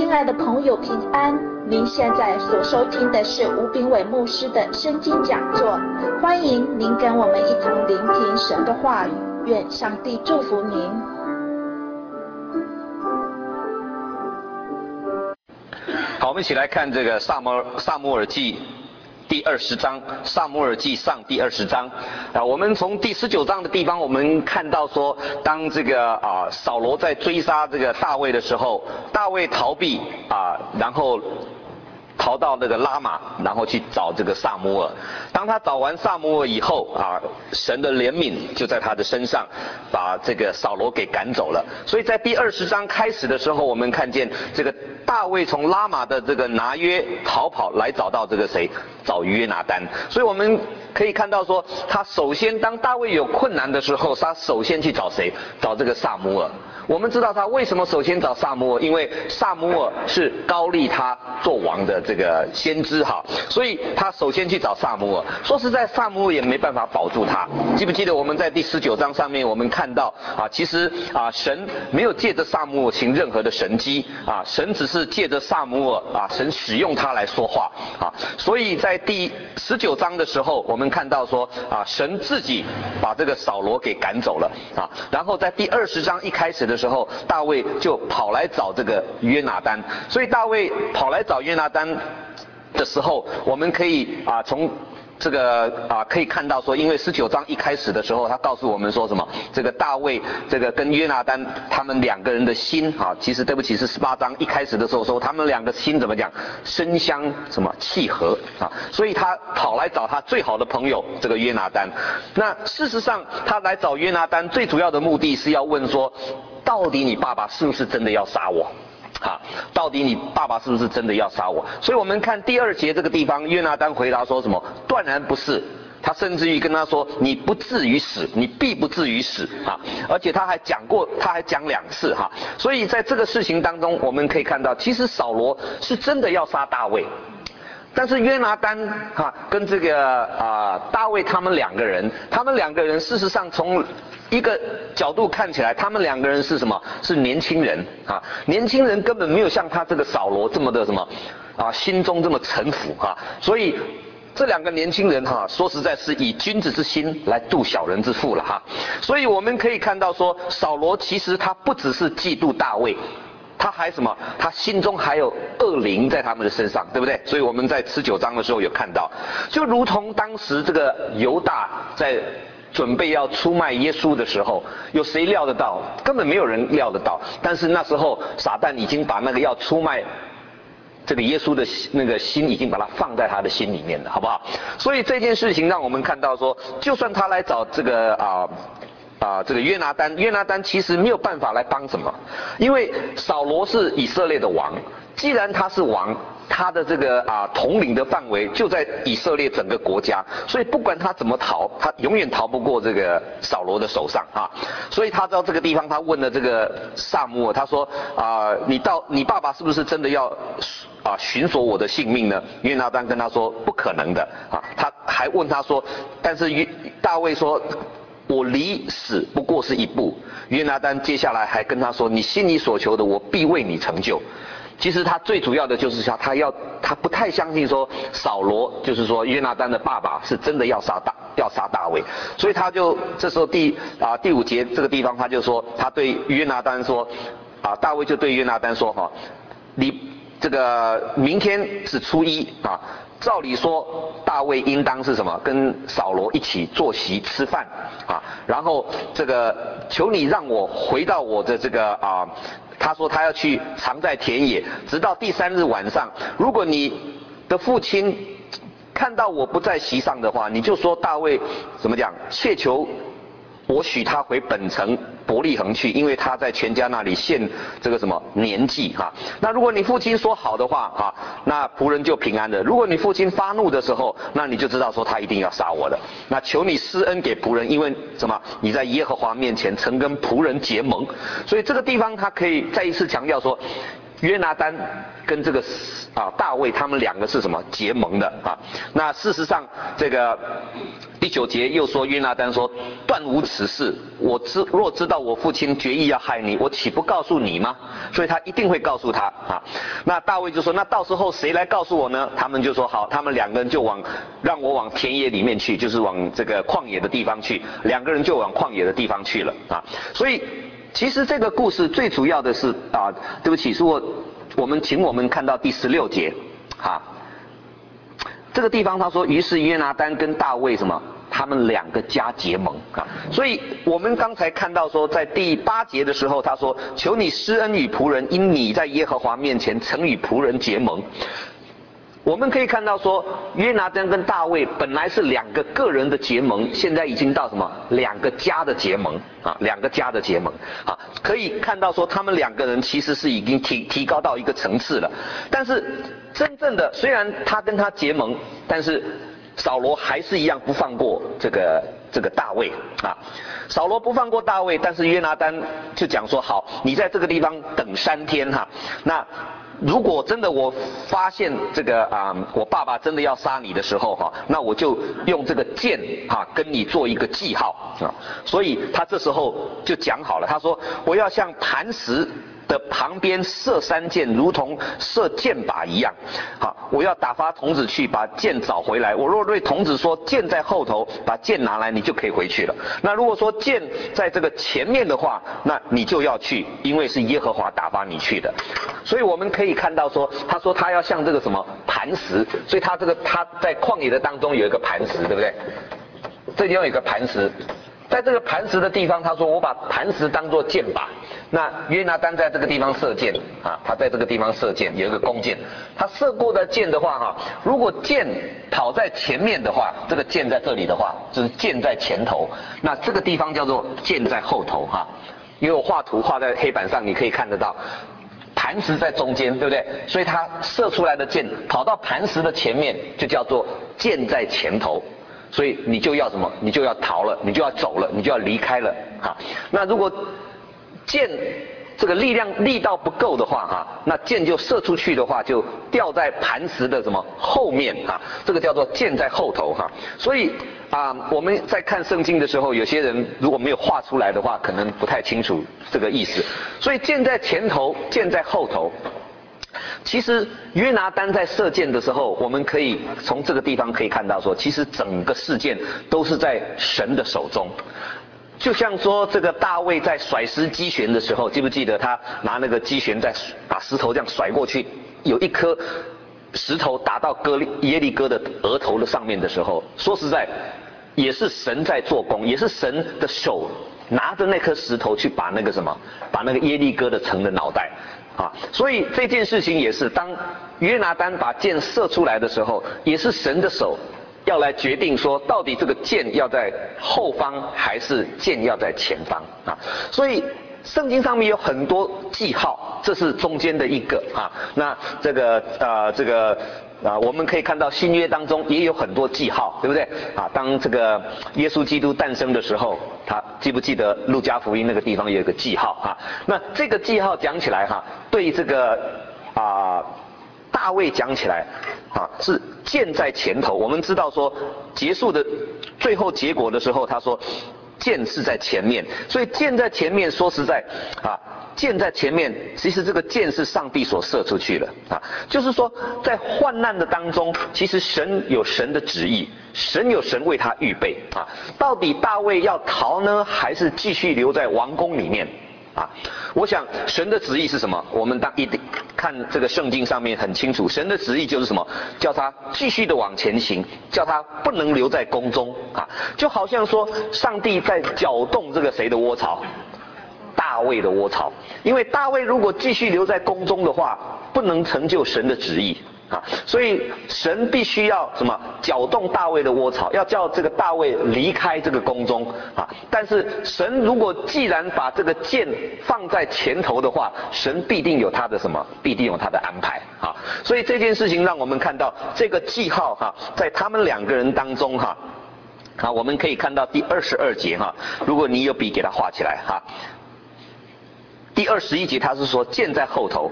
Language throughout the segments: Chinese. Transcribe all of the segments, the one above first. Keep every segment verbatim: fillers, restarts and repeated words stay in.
亲爱的朋友平安，您现在所收听的是吴炳伟牧师的圣经讲座，欢迎您跟我们一同聆听神的话语，愿上帝祝福您。 好，我们一起来看这个撒母撒母耳记第二十章，撒母耳记上第二十章啊，我们从第十九章的地方，我们看到说，当这个啊扫罗在追杀这个大卫的时候，大卫逃避啊，然后逃到那个拉玛，然后去找这个撒母耳。当他找完撒母耳以后啊，神的怜悯就在他的身上，把这个扫罗给赶走了。所以在第二十章开始的时候，我们看见这个大卫从拉玛的这个拿约逃跑来找到这个谁？找约拿单。所以我们可以看到说，他首先当大卫有困难的时候，他首先去找谁？找这个撒母耳。我们知道他为什么首先找撒母耳，因为撒母耳是高利他做王的这个先知哈，所以他首先去找撒母耳。说实在，撒母耳也没办法保住他。记不记得我们在第十九章上面我们看到啊，其实啊神没有借着撒母耳行任何的神迹啊，神只是借着撒母耳啊，神使用他来说话啊，所以在第十九章的时候，我们看到说啊，神自己把这个扫罗给赶走了啊，然后在第二十章一开始的时候，大卫就跑来找这个约拿单，所以大卫跑来找约拿单的时候，我们可以啊从这个啊可以看到说，因为十九章一开始的时候，他告诉我们说什么？这个大卫这个跟约拿单他们两个人的心啊，其实对不起是十八章一开始的时候说他们两个心怎么讲？深相什么契合啊？所以他跑来找他最好的朋友这个约拿单。那事实上他来找约拿单最主要的目的是要问说，到底你爸爸是不是真的要杀我？啊，到底你爸爸是不是真的要杀我？所以我们看第二节这个地方，约拿单回答说什么？断然不是。他甚至于跟他说：“你不至于死，你必不至于死啊！”而且他还讲过，他还讲两次哈。所以在这个事情当中，我们可以看到，其实扫罗是真的要杀大卫。但是约拿单哈跟这个啊大卫他们两个人，他们两个人事实上从一个角度看起来，他们两个人是什么？是年轻人啊，年轻人根本没有像他这个扫罗这么的什么啊心中这么城府啊，所以这两个年轻人哈，说实在是以君子之心来度小人之腹了哈。所以我们可以看到说，扫罗其实他不只是嫉妒大卫。他还什么？他心中还有恶灵在他们的身上，对不对？所以我们在十九章的时候有看到，就如同当时这个犹大在准备要出卖耶稣的时候，有谁料得到？根本没有人料得到。但是那时候撒旦已经把那个要出卖这个耶稣的那个心已经把它放在他的心里面了，好不好？所以这件事情让我们看到说，就算他来找这个啊。啊，这个约拿单，约拿单其实没有办法来帮什么，因为扫罗是以色列的王，既然他是王，他的这个啊统领的范围就在以色列整个国家，所以不管他怎么逃，他永远逃不过这个扫罗的手上啊。所以他到这个地方，他问了这个撒母耳，他说啊，你到你爸爸是不是真的要啊寻索我的性命呢？约拿单跟他说不可能的啊，他还问他说，但是约大卫说。我离死不过是一步。约拿单接下来还跟他说：“你心里所求的，我必为你成就。”其实他最主要的就是他，他要他不太相信说扫罗，就是说约拿单的爸爸是真的要杀大要杀大卫，所以他就这时候第啊第五节这个地方他就说，他对约拿单说啊，大卫就对约拿单说哈，你这个明天是初一啊。照理说，大卫应当是什么？跟扫罗一起坐席吃饭啊，然后这个求你让我回到我的这个啊，他说他要去藏在田野，直到第三日晚上。如果你的父亲看到我不在席上的话，你就说大卫怎么讲？切求我许他回本城伯利恒去，因为他在全家那里献这个什么年祭哈。那如果你父亲说好的话哈，那仆人就平安了。如果你父亲发怒的时候，那你就知道说他一定要杀我的。那求你施恩给仆人，因为什么？你在耶和华面前曾跟仆人结盟。所以这个地方他可以再一次强调说， 约拿单跟这个啊大卫他们两个是什么结盟的啊？那事实上这个第九节又说约拿单说断无此事，我知若知道我父亲决意要害你，我岂不告诉你吗？所以他一定会告诉他啊。那大卫就说那到时候谁来告诉我呢？他们就说好，他们两个人就往让我往田野里面去，就是往这个旷野的地方去，两个人就往旷野的地方去了啊。所以其实这个故事最主要的是啊，对不起，是我我们请我们看到第十六节，啊，这个地方他说，于是约拿单跟大卫什么，他们两个家结盟啊。所以我们刚才看到说，在第八节的时候，他说，求你施恩与仆人，因你在耶和华面前曾与仆人结盟。我们可以看到说，约拿单跟大卫本来是两个个人的结盟，现在已经到什么两个家的结盟啊，两个家的结盟啊，可以看到说他们两个人其实是已经提提高到一个层次了。但是真正的虽然他跟他结盟，但是扫罗还是一样不放过这个这个大卫啊。扫罗不放过大卫，但是约拿单就讲说好，你在这个地方等三天哈、啊，那。如果真的我发现这个啊、呃，我爸爸真的要杀你的时候哈、啊，那我就用这个箭哈、啊、跟你做一个记号啊。所以他这时候就讲好了，他说我要像磐石的旁边射三箭，如同射箭靶一样。好，我要打发童子去把箭找回来。我若对童子说箭在后头，把箭拿来，你就可以回去了。那如果说箭在这个前面的话，那你就要去，因为是耶和华打发你去的。所以我们可以看到说，他说他要像这个什么磐石，所以他这个他在旷野的当中有一个磐石，对不对？这地方有一个磐石。在这个磐石的地方，他说我把磐石当作箭靶。那约拿单在这个地方射箭啊，他在这个地方射箭，有一个弓箭。他射过的箭的话哈，如果箭跑在前面的话，这个箭在这里的话，就是箭在前头。那这个地方叫做箭在后头哈。因为我画图画在黑板上，你可以看得到。磐石在中间，对不对？所以他射出来的箭跑到磐石的前面，就叫做箭在前头。所以你就要什么？你就要逃了，你就要走了，你就要离开了啊。那如果箭这个力量力道不够的话哈，那箭就射出去的话就掉在磐石的什么后面啊？这个叫做箭在后头哈。所以啊，我们在看圣经的时候，有些人如果没有画出来的话，可能不太清楚这个意思。所以箭在前头，箭在后头。其实约拿单在射箭的时候，我们可以从这个地方可以看到说，其实整个事件都是在神的手中。就像说这个大卫在甩石击弦的时候，记不记得他拿那个击弦在把石头这样甩过去，有一颗石头打到哥耶利哥的额头的上面的时候，说实在也是神在做工，也是神的手拿着那颗石头去把那个什么，把那个耶利哥的城的脑袋啊，所以这件事情也是，当约拿单把箭射出来的时候，也是神的手要来决定说，到底这个箭要在后方还是箭要在前方啊。所以圣经上面有很多记号，这是中间的一个啊。那这个呃这个啊，我们可以看到新约当中也有很多记号，对不对啊？当这个耶稣基督诞生的时候，他记不记得路加福音那个地方有一个记号啊？那这个记号讲起来哈，对这个啊大卫讲起来啊是箭在前头。我们知道说结束的最后结果的时候，他说箭是在前面，所以箭在前面，说实在啊。箭在前面，其实这个箭是上帝所射出去的啊，就是说在患难的当中，其实神有神的旨意，神有神为他预备啊。到底大卫要逃呢，还是继续留在王宫里面啊？我想神的旨意是什么？我们当一定看这个圣经上面很清楚，神的旨意就是什么？叫他继续的往前行，叫他不能留在宫中啊。就好像说上帝在搅动这个谁的窝巢？大卫的窝巢，因为大卫如果继续留在宫中的话，不能成就神的旨意啊，所以神必须要什么搅动大卫的窝巢，要叫这个大卫离开这个宫中啊。但是神如果既然把这个箭放在前头的话，神必定有他的什么，必定有他的安排啊。所以这件事情让我们看到这个记号哈、啊，在他们两个人当中哈、啊，啊，我们可以看到第二十二节哈、啊，如果你有笔给它画起来哈。啊第二十一节他是说箭在后头，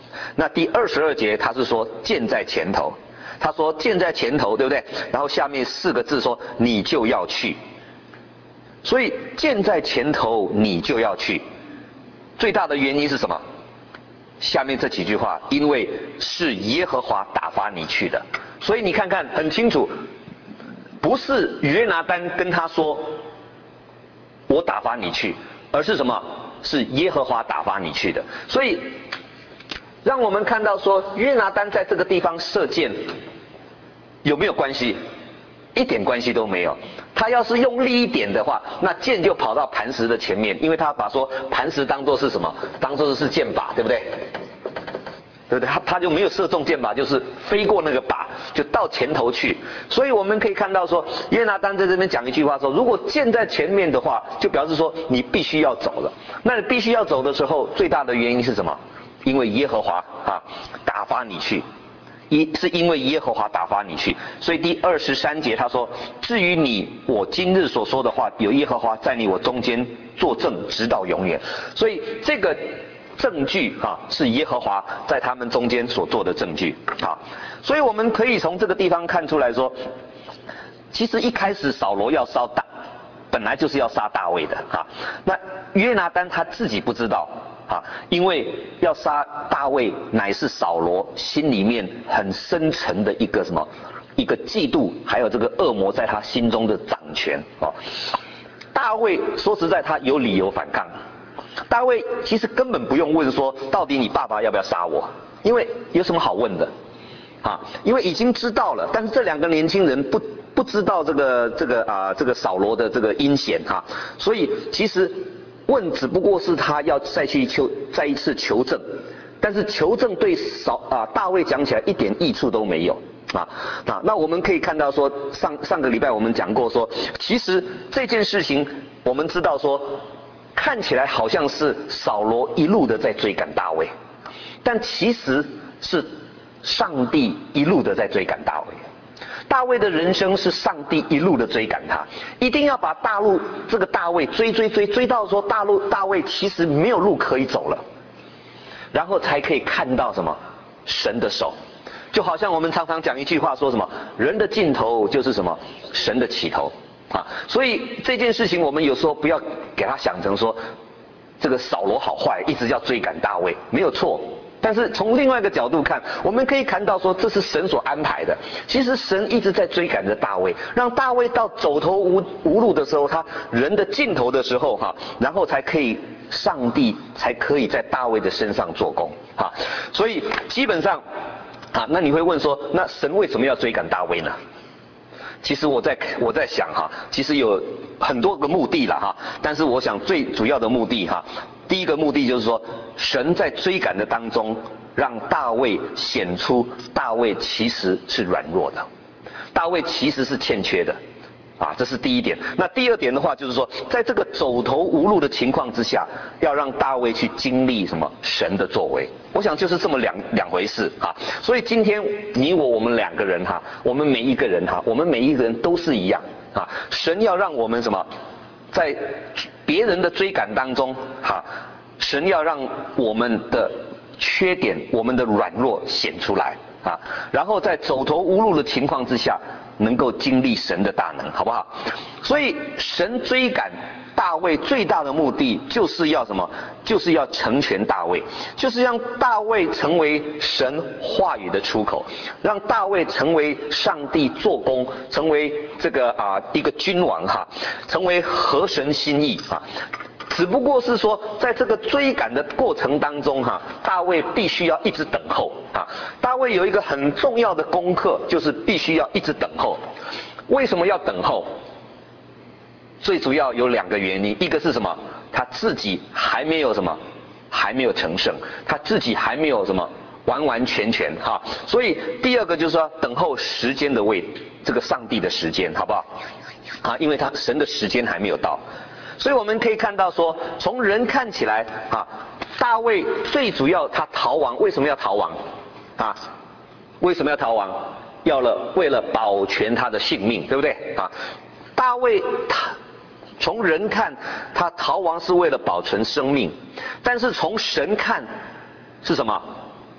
那第二十二节他是说箭在前头，他说箭在前头，对不对？然后下面四个字说你就要去。所以箭在前头，你就要去。最大的原因是什么？下面这几句话，因为是耶和华打发你去的。所以你看看很清楚，不是约拿单跟他说我打发你去，而是什么？是耶和华打发你去的。所以让我们看到说，约拿单在这个地方射箭有没有关系？一点关系都没有。他要是用力一点的话，那箭就跑到磐石的前面，因为他把说磐石当作是什么？当作是箭靶，对不对？对不对？他他就没有射中箭靶，就是飞过那个靶，就到前头去。所以我们可以看到说，约拿单在这边讲一句话说，如果箭在前面的话，就表示说你必须要走了。那你必须要走的时候，最大的原因是什么？因为耶和华啊打发你去。一是因为耶和华打发你去，所以第二十三节他说：至于你，我今日所说的话，有耶和华在你我中间作证，直到永远。所以这个证据啊，是耶和华在他们中间所做的证据啊。所以我们可以从这个地方看出来说，其实一开始扫罗要杀大，本来就是要杀大卫的啊。那约拿单他自己不知道。啊，因为要杀大卫，乃是扫罗心里面很深沉的一个什么，一个嫉妒，还有这个恶魔在他心中的掌权啊。大卫说实在，他有理由反抗。大卫其实根本不用问说，到底你爸爸要不要杀我？因为有什么好问的？啊，因为已经知道了。但是这两个年轻人不不知道这个这个啊这个扫罗的这个阴险哈，所以其实。问只不过是他要再去求再一次求证，但是求证对扫啊大卫讲起来一点益处都没有啊啊。那我们可以看到说，上上个礼拜我们讲过说，其实这件事情我们知道说，看起来好像是扫罗一路的在追赶大卫，但其实是上帝一路的在追赶大卫。大卫的人生是上帝一路的追赶他，一定要把大陆这个大卫追追追追到说大陆大卫其实没有路可以走了，然后才可以看到什么神的手。就好像我们常常讲一句话说什么，人的尽头就是什么神的起头啊。所以这件事情我们有时候不要给他想成说这个扫罗好坏，一直要追赶大卫，没有错。但是从另外一个角度看，我们可以看到说这是神所安排的。其实神一直在追赶着大卫，让大卫到走投无无路的时候，他人的尽头的时候哈，然后才可以上帝才可以在大卫的身上做工哈。所以基本上啊，那你会问说，那神为什么要追赶大卫呢？其实我在我在想哈，其实有很多个目的了哈，但是我想最主要的目的哈，第一个目的就是说，神在追赶的当中，让大卫显出大卫其实是软弱的，大卫其实是欠缺的，啊，这是第一点。那第二点的话，就是说，在这个走投无路的情况之下，要让大卫去经历什么神的作为。我想就是这么两两回事啊。所以今天你我我们两个人哈，我们每一个人哈，我们每一个人都是一样啊。神要让我们什么，在别人的追赶当中哈，神要让我们的缺点、我们的软弱显出来啊，然后在走投无路的情况之下，能够经历神的大能，好不好？所以神追赶大卫最大的目的就是要什么？就是要成全大卫，就是让大卫成为神话语的出口，让大卫成为上帝做工，成为这个啊一个君王哈，成为合神心意啊。只不过是说，在这个追赶的过程当中哈，大卫必须要一直等候啊。大卫有一个很重要的功课，就是必须要一直等候。为什么要等候？最主要有两个原因，一个是什么？他自己还没有什么，还没有成圣，他自己还没有什么完完全全哈。所以第二个就是说，等候时间的位，这个上帝的时间，好不好？啊，因为他神的时间还没有到。所以我们可以看到说，从人看起来啊，大卫最主要他逃亡，为什么要逃亡？啊，为什么要逃亡？要了为了保全他的性命，对不对？啊，大卫他从人看他逃亡是为了保存生命，但是从神看是什么？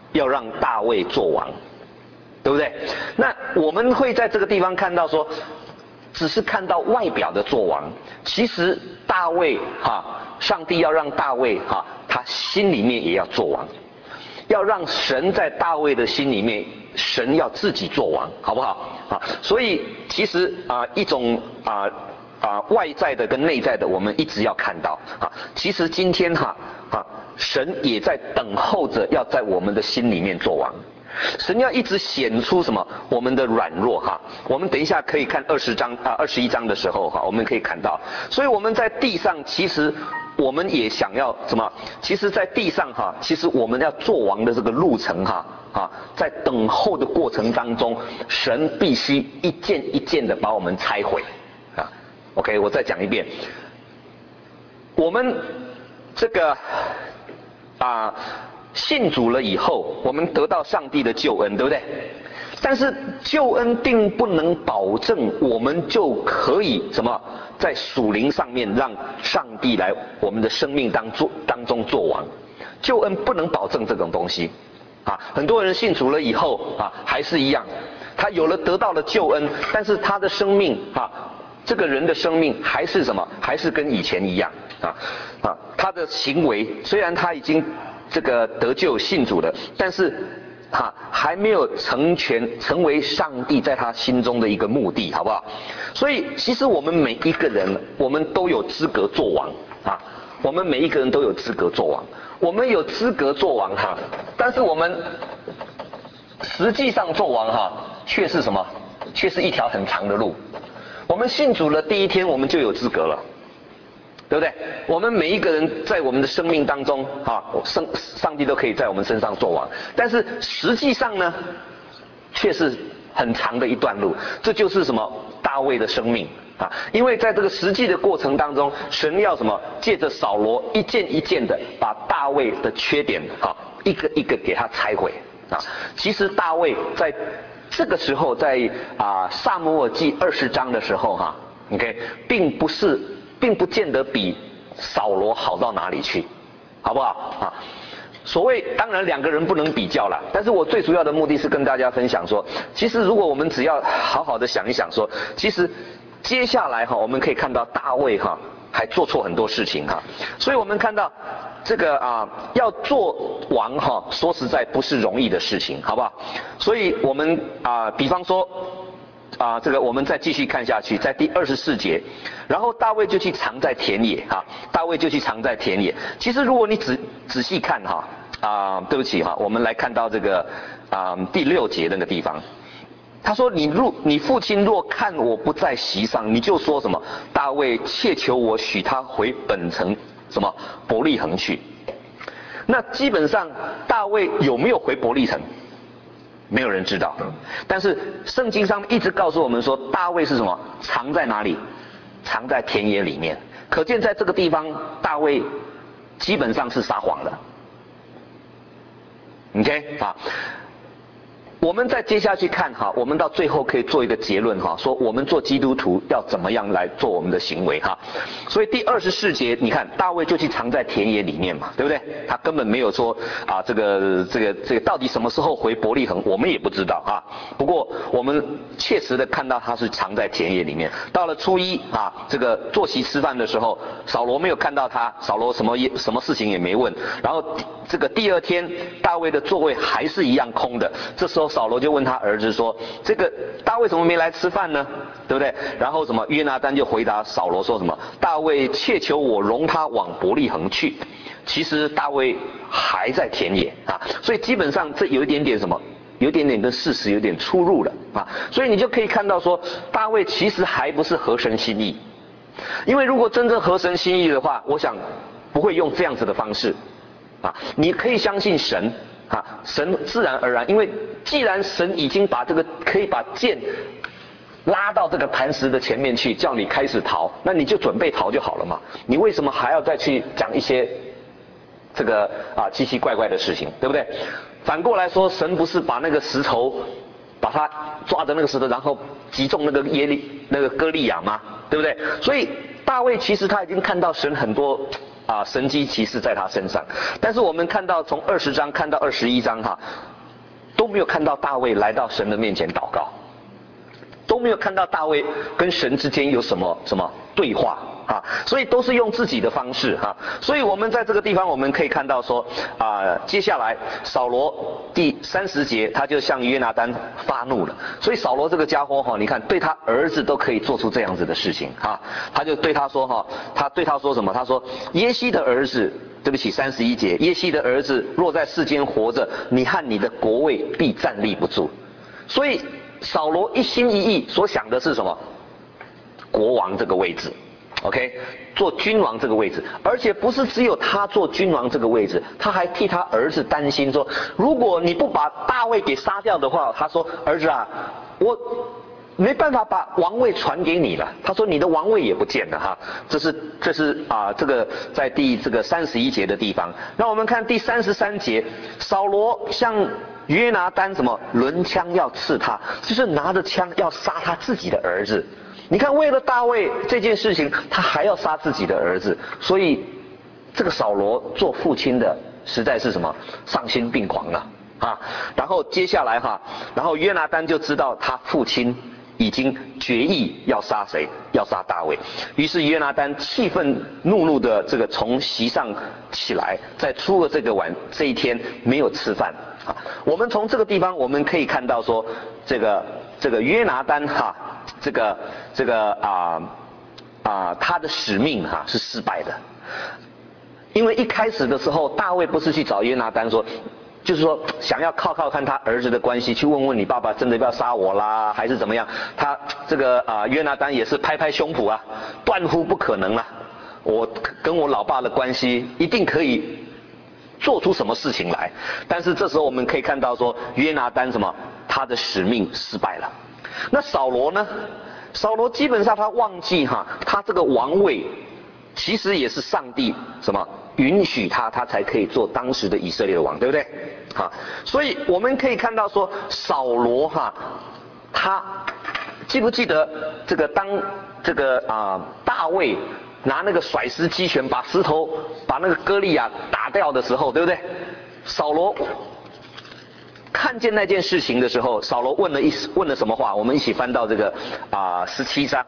要让大卫做王，对不对？那我们会在这个地方看到说，只是看到外表的做王，其实大卫哈，上帝要让大卫哈，他心里面也要做王，要让神在大卫的心里面，神要自己做王，好不好？啊，所以其实啊，一种啊。啊，外在的跟内在的，我们一直要看到啊。其实今天哈啊，神也在等候着要在我们的心里面做王。神要一直显出什么？我们的软弱哈。我们等一下可以看二十章啊，二十一章的时候哈，我们可以看到。所以我们在地上，其实我们也想要什么？其实，在地上哈，其实我们要做王的这个路程哈啊，在等候的过程当中，神必须一件一件的把我们拆毁。OK， 我再讲一遍，我们这个啊信主了以后，我们得到上帝的救恩，对不对？但是救恩并不能保证我们就可以什么在属灵上面让上帝来我们的生命当中当中做王，救恩不能保证这种东西啊。很多人信主了以后啊，还是一样，他有了得到了救恩，但是他的生命啊。这个人的生命还是什么？还是跟以前一样啊啊！他的行为虽然他已经这个得救信主了，但是哈、啊、还没有成全成为上帝在他心中的一个目的，好不好？所以其实我们每一个人，我们都有资格做王啊！我们每一个人都有资格做王，我们有资格做王哈，但是我们实际上做王哈，却是什么？却是一条很长的路。我们信主了第一天，我们就有资格了，对不对？我们每一个人在我们的生命当中，啊，上上帝都可以在我们身上做王，但是实际上呢，却是很长的一段路。这就是什么？大卫的生命啊！因为在这个实际的过程当中，神要什么？借着扫罗一件一件的把大卫的缺点啊，一个一个给他拆毁啊。其实大卫在这个时候在啊撒母耳记二十章的时候哈、啊、，OK， 并不是，并不见得比扫罗好到哪里去，好不好啊？所谓当然两个人不能比较啦，但是我最主要的目的是跟大家分享说，其实如果我们只要好好的想一想说，其实接下来哈、啊、我们可以看到大卫哈、啊、还做错很多事情哈、啊，所以我们看到。这个啊，要做王哈，说实在不是容易的事情，好不好？所以我们啊，比方说啊，这个我们再继续看下去，在第二十四节，然后大卫就去藏在田野哈，大卫就去藏在田野。其实如果你仔仔细看哈啊，对不起哈，我们来看到这个啊第六节那个地方，他说你若你父亲若看我不在席上，你就说什么？大卫切求我许他回本城。什么伯利恒去？那基本上大卫有没有回伯利恒？没有人知道。但是圣经上一直告诉我们说，大卫是什么？藏在哪里？藏在田野里面。可见在这个地方，大卫基本上是撒谎的。OK 啊。我们再接下去看哈，我们到最后可以做一个结论哈，说我们做基督徒要怎么样来做我们的行为哈。所以第二十四节，你看大卫就去藏在田野里面嘛，对不对？他根本没有说啊，这个这个这个到底什么时候回伯利恒，我们也不知道啊。不过我们切实的看到他是藏在田野里面。到了初一啊，这个坐席吃饭的时候，扫罗没有看到他，扫罗什么也什么事情也没问。然后这个第二天，大卫的座位还是一样空的，这时候。扫罗就问他儿子说：“这个大卫怎么没来吃饭呢？对不对？”然后什么约拿单就回答扫罗说什么：“大卫切求我容他往伯利恒去。”其实大卫还在田野啊，所以基本上这有一点点什么，有一点点跟事实有点出入了啊。所以你就可以看到说，大卫其实还不是合神心意，因为如果真正合神心意的话，我想不会用这样子的方式啊。你可以相信神。啊，神自然而然，因为既然神已经把这个可以把剑拉到这个磐石的前面去，叫你开始逃，那你就准备逃就好了嘛。你为什么还要再去讲一些这个啊奇奇怪怪的事情，对不对？反过来说，神不是把那个石头，把他抓着那个石头，然后击中那个耶利那个歌利亚吗？对不对？所以大卫其实他已经看到神很多啊神迹奇事在他身上。但是我们看到从二十章看到二十一章哈，都没有看到大卫来到神的面前祷告，都没有看到大卫跟神之间有什么什么对话啊，所以都是用自己的方式哈。所以我们在这个地方我们可以看到说啊，接下来扫罗第三十节他就向约拿单发怒了。所以扫罗这个家伙哈，你看对他儿子都可以做出这样子的事情哈，他就对他说哈，他对他说什么？他说耶西的儿子。对不起，三十一节，耶西的儿子若在世间活着，你和你的国位必站立不住。所以扫罗一心一意所想的是什么？国王这个位置 ，OK， 做君王这个位置，而且不是只有他做君王这个位置，他还替他儿子担心说，如果你不把大卫给杀掉的话，他说儿子啊，我没办法把王位传给你了。他说你的王位也不见了哈，这是这是啊这个在第这个三十一节的地方。那我们看第三十三节，扫罗向约拿单什么抡枪要刺他，就是拿着枪要杀他自己的儿子。你看为了大卫这件事情，他还要杀自己的儿子，所以这个扫罗做父亲的实在是什么丧心病狂了啊。然后接下来哈，然后约拿单就知道他父亲已经决意要杀谁？要杀大卫。于是约拿单气愤怒怒的这个从席上起来，在出了这个晚这一天没有吃饭啊。我们从这个地方我们可以看到说，这个这个约拿单哈，这个这个啊啊他的使命哈是失败的，因为一开始的时候大卫不是去找约拿单说。就是说，想要靠靠看他儿子的关系，去问问你爸爸真的要杀我啦，还是怎么样？他这个啊、呃，约拿单也是拍拍胸脯啊，断乎不可能啊！我跟我老爸的关系一定可以做出什么事情来。但是这时候我们可以看到说，约拿单什么，他的使命失败了。那扫罗呢？扫罗基本上他忘记哈，他这个王位其实也是上帝什么？允许他，他才可以做当时的以色列的王，对不对？哈，所以我们可以看到说，扫罗哈，他记不记得这个当这个啊、呃、大卫拿那个甩石击拳把石头把那个歌利亚打掉的时候，对不对？扫罗看见那件事情的时候，扫罗问了一问了什么话？我们一起翻到这个啊十七章，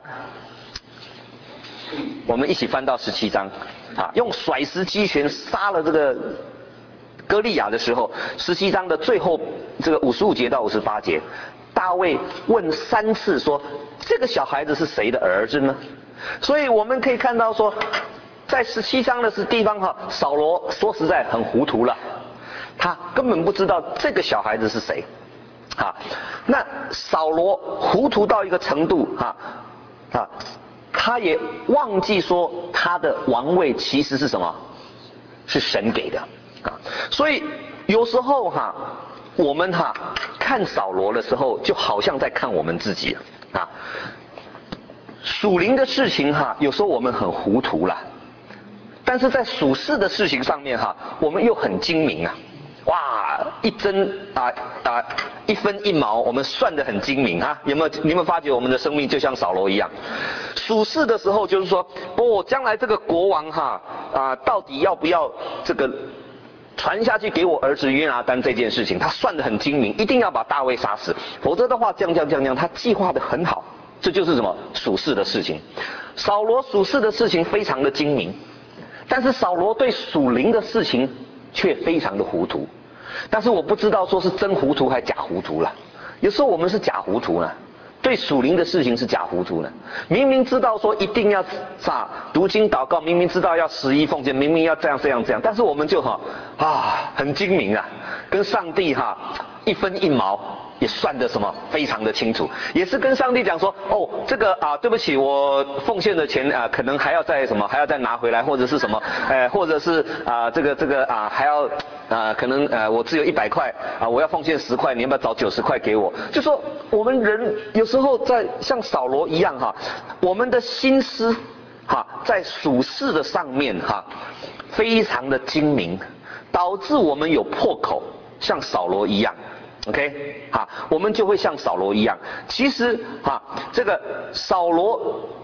我们一起翻到十七章。啊，用甩石击拳杀了这个歌利亚的时候，十七章的最后这个五十五节到五十八节，大卫问三次说，这个小孩子是谁的儿子呢？所以我们可以看到说，在十七章的是地方哈，扫罗说实在很糊涂了，他根本不知道这个小孩子是谁。啊，那扫罗糊涂到一个程度哈啊。他也忘记说他的王位其实是什么？是神给的啊！所以有时候哈，我们哈看扫罗的时候，就好像在看我们自己啊。属灵的事情哈，有时候我们很糊涂啦，但是在属世的事情上面哈，我们又很精明啊。哇，一针啊啊，一分一毛，我们算得很精明啊！有没有？你有没有发觉我们的生命就像扫罗一样？属世的时候，就是说，哦，将来这个国王哈啊，到底要不要这个传下去给我儿子约拿单这件事情，他算得很精明，一定要把大卫杀死，否则的话，这样这样这样这样，他计划得很好。这就是什么属世的事情。扫罗属世的事情非常的精明，但是扫罗对属灵的事情却非常的糊涂。但是我不知道说是真糊涂还假糊涂了，有时候我们是假糊涂呢，对属灵的事情是假糊涂呢。明明知道说一定要啥读经祷告，明明知道要十一奉献，明明要这样这样这样，但是我们就哈啊很精明啊，跟上帝哈一分一毛也算得什么非常的清楚，也是跟上帝讲说，哦，这个啊，对不起，我奉献的钱啊，可能还要再什么，还要再拿回来，或者是什么，呃，或者是啊，这个这个啊，还要啊，可能呃，我只有一百块啊，我要奉献十块，你要不要找九十块给我？就说我们人有时候在像扫罗一样哈，我们的心思哈，在属世的上面哈，非常的精明，导致我们有破口，像扫罗一样。OK， 好，我们就会像扫罗一样。其实哈，这个扫罗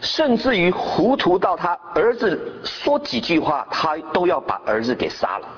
甚至于糊涂到他儿子说几句话，他都要把儿子给杀了。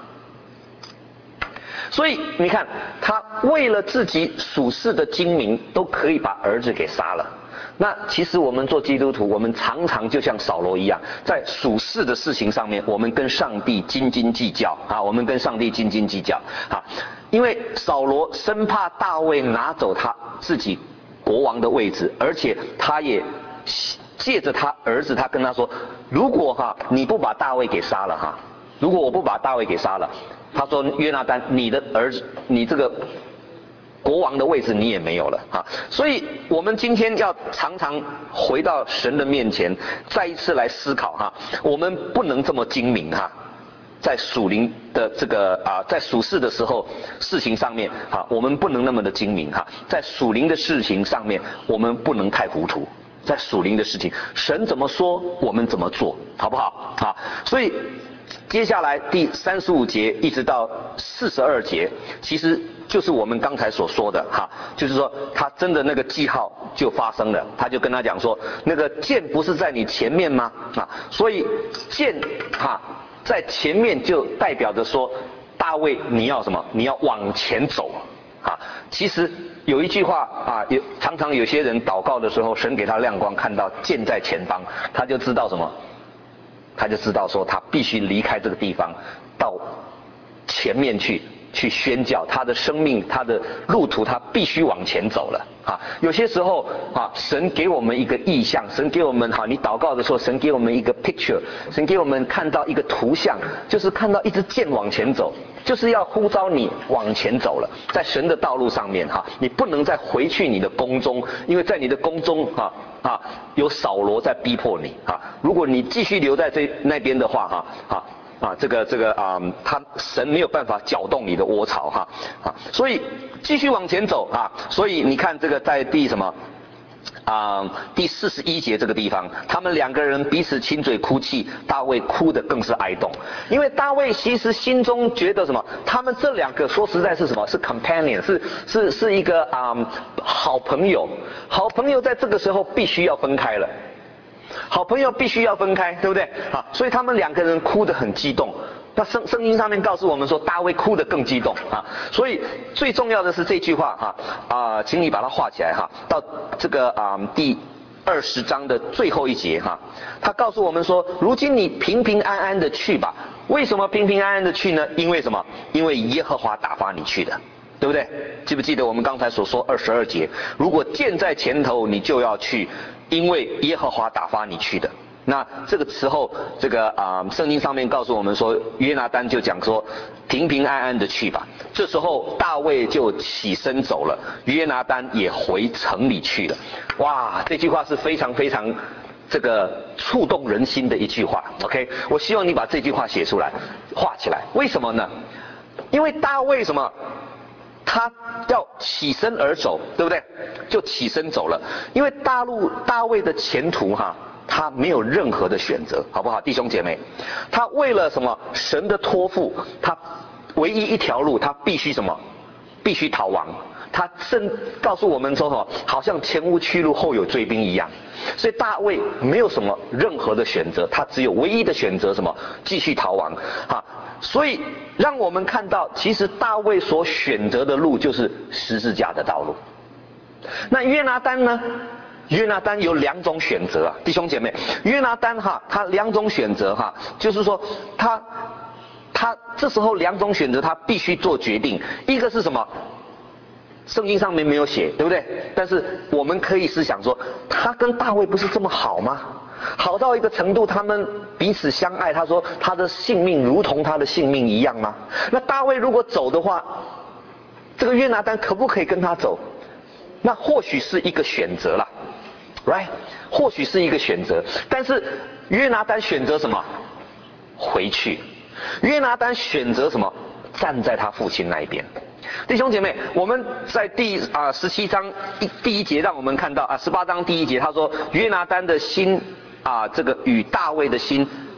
所以你看，他为了自己属世的精明，都可以把儿子给杀了。那其实我们做基督徒，我们常常就像扫罗一样，在属世的事情上面，我们跟上帝斤斤计较啊，我们跟上帝斤斤计较啊，因为扫罗生怕大卫拿走他自己国王的位置，而且他也借着他儿子，他跟他说，如果哈你不把大卫给杀了哈，如果我不把大卫给杀了，他说约拿单，你的儿子，你这个国王的位置你也没有了啊！所以我们今天要常常回到神的面前，再一次来思考哈，我们不能这么精明哈，在属灵的这个啊，在属世的时候事情上面哈，我们不能那么的精明哈，在属灵的事情上面，我们不能太糊涂。在属灵的事情，神怎么说，我们怎么做，好不好？啊，所以接下来第三十五节一直到四十二节，其实就是我们刚才所说的哈，就是说他真的那个记号就发生了，他就跟他讲说，那个剑不是在你前面吗？啊，所以剑哈在前面就代表着说，大卫你要什么？你要往前走啊。其实有一句话啊，有常常有些人祷告的时候，神给他亮光，看到剑在前方，他就知道什么？他就知道说他必须离开这个地方，到前面去去宣教，他的生命，他的路途，他必须往前走了啊。有些时候啊，神给我们一个意象，神给我们哈，你祷告的时候，神给我们一个 picture， 神给我们看到一个图像，就是看到一支箭往前走，就是要呼召你往前走了，在神的道路上面哈，你不能再回去你的宫中，因为在你的宫中哈。啊，有扫罗在逼迫你啊！如果你继续留在这那边的话，哈啊啊，这个这个啊，他神没有办法搅动你的窝巢哈啊，所以继续往前走啊！所以你看这个在第什么啊第四十一节这个地方，他们两个人彼此亲嘴哭泣，大卫哭得更是哀痛，因为大卫其实心中觉得什么？他们这两个说实在是什么？是 companion， 是是是一个啊、嗯、好朋友，好朋友在这个时候必须要分开了，好朋友必须要分开，对不对？啊，所以他们两个人哭得很激动。那圣圣经上面告诉我们说，大卫哭得更激动啊，所以最重要的是这句话哈啊，请你把它画起来哈，到这个啊第二十章的最后一节哈，他告诉我们说，如今你平平安安的去吧。为什么平平安安的去呢？因为什么？因为耶和华打发你去的，对不对？记不记得我们刚才所说二十二节？如果箭在前头，你就要去，因为耶和华打发你去的。那这个时候，这个啊、呃，圣经上面告诉我们说，约拿单就讲说，平平安安的去吧。这时候大卫就起身走了，约拿单也回城里去了。哇，这句话是非常非常这个触动人心的一句话。OK， 我希望你把这句话写出来，画起来。为什么呢？因为大卫什么？他要起身而走，对不对？就起身走了。因为大陆大卫的前途哈。他没有任何的选择，好不好，弟兄姐妹？他为了什么？神的托付，他唯一一条路，他必须什么？必须逃亡。他甚告诉我们说，哈，好像前无去路，后有追兵一样。所以大卫没有什么任何的选择，他只有唯一的选择什么？继续逃亡。哈，所以让我们看到，其实大卫所选择的路就是十字架的道路。那约拿单呢？约拿单有两种选择啊，弟兄姐妹，约拿单哈，他两种选择哈，就是说他他这时候两种选择，他必须做决定，一个是什么？圣经上面没有写，对不对？但是我们可以思想说，他跟大卫不是这么好吗？好到一个程度，他们彼此相爱，他说他的性命如同他的性命一样吗？那大卫如果走的话，这个约拿单可不可以跟他走？那或许是一个选择啦。Right， 或许是一个选择，但是约拿单选择什么？回去。约拿单选择什么？站在他父亲那一边。弟兄姐妹，我们在第啊十七章一第一节让我们看到啊十八章第一节他说约拿单的心啊这个与大卫的心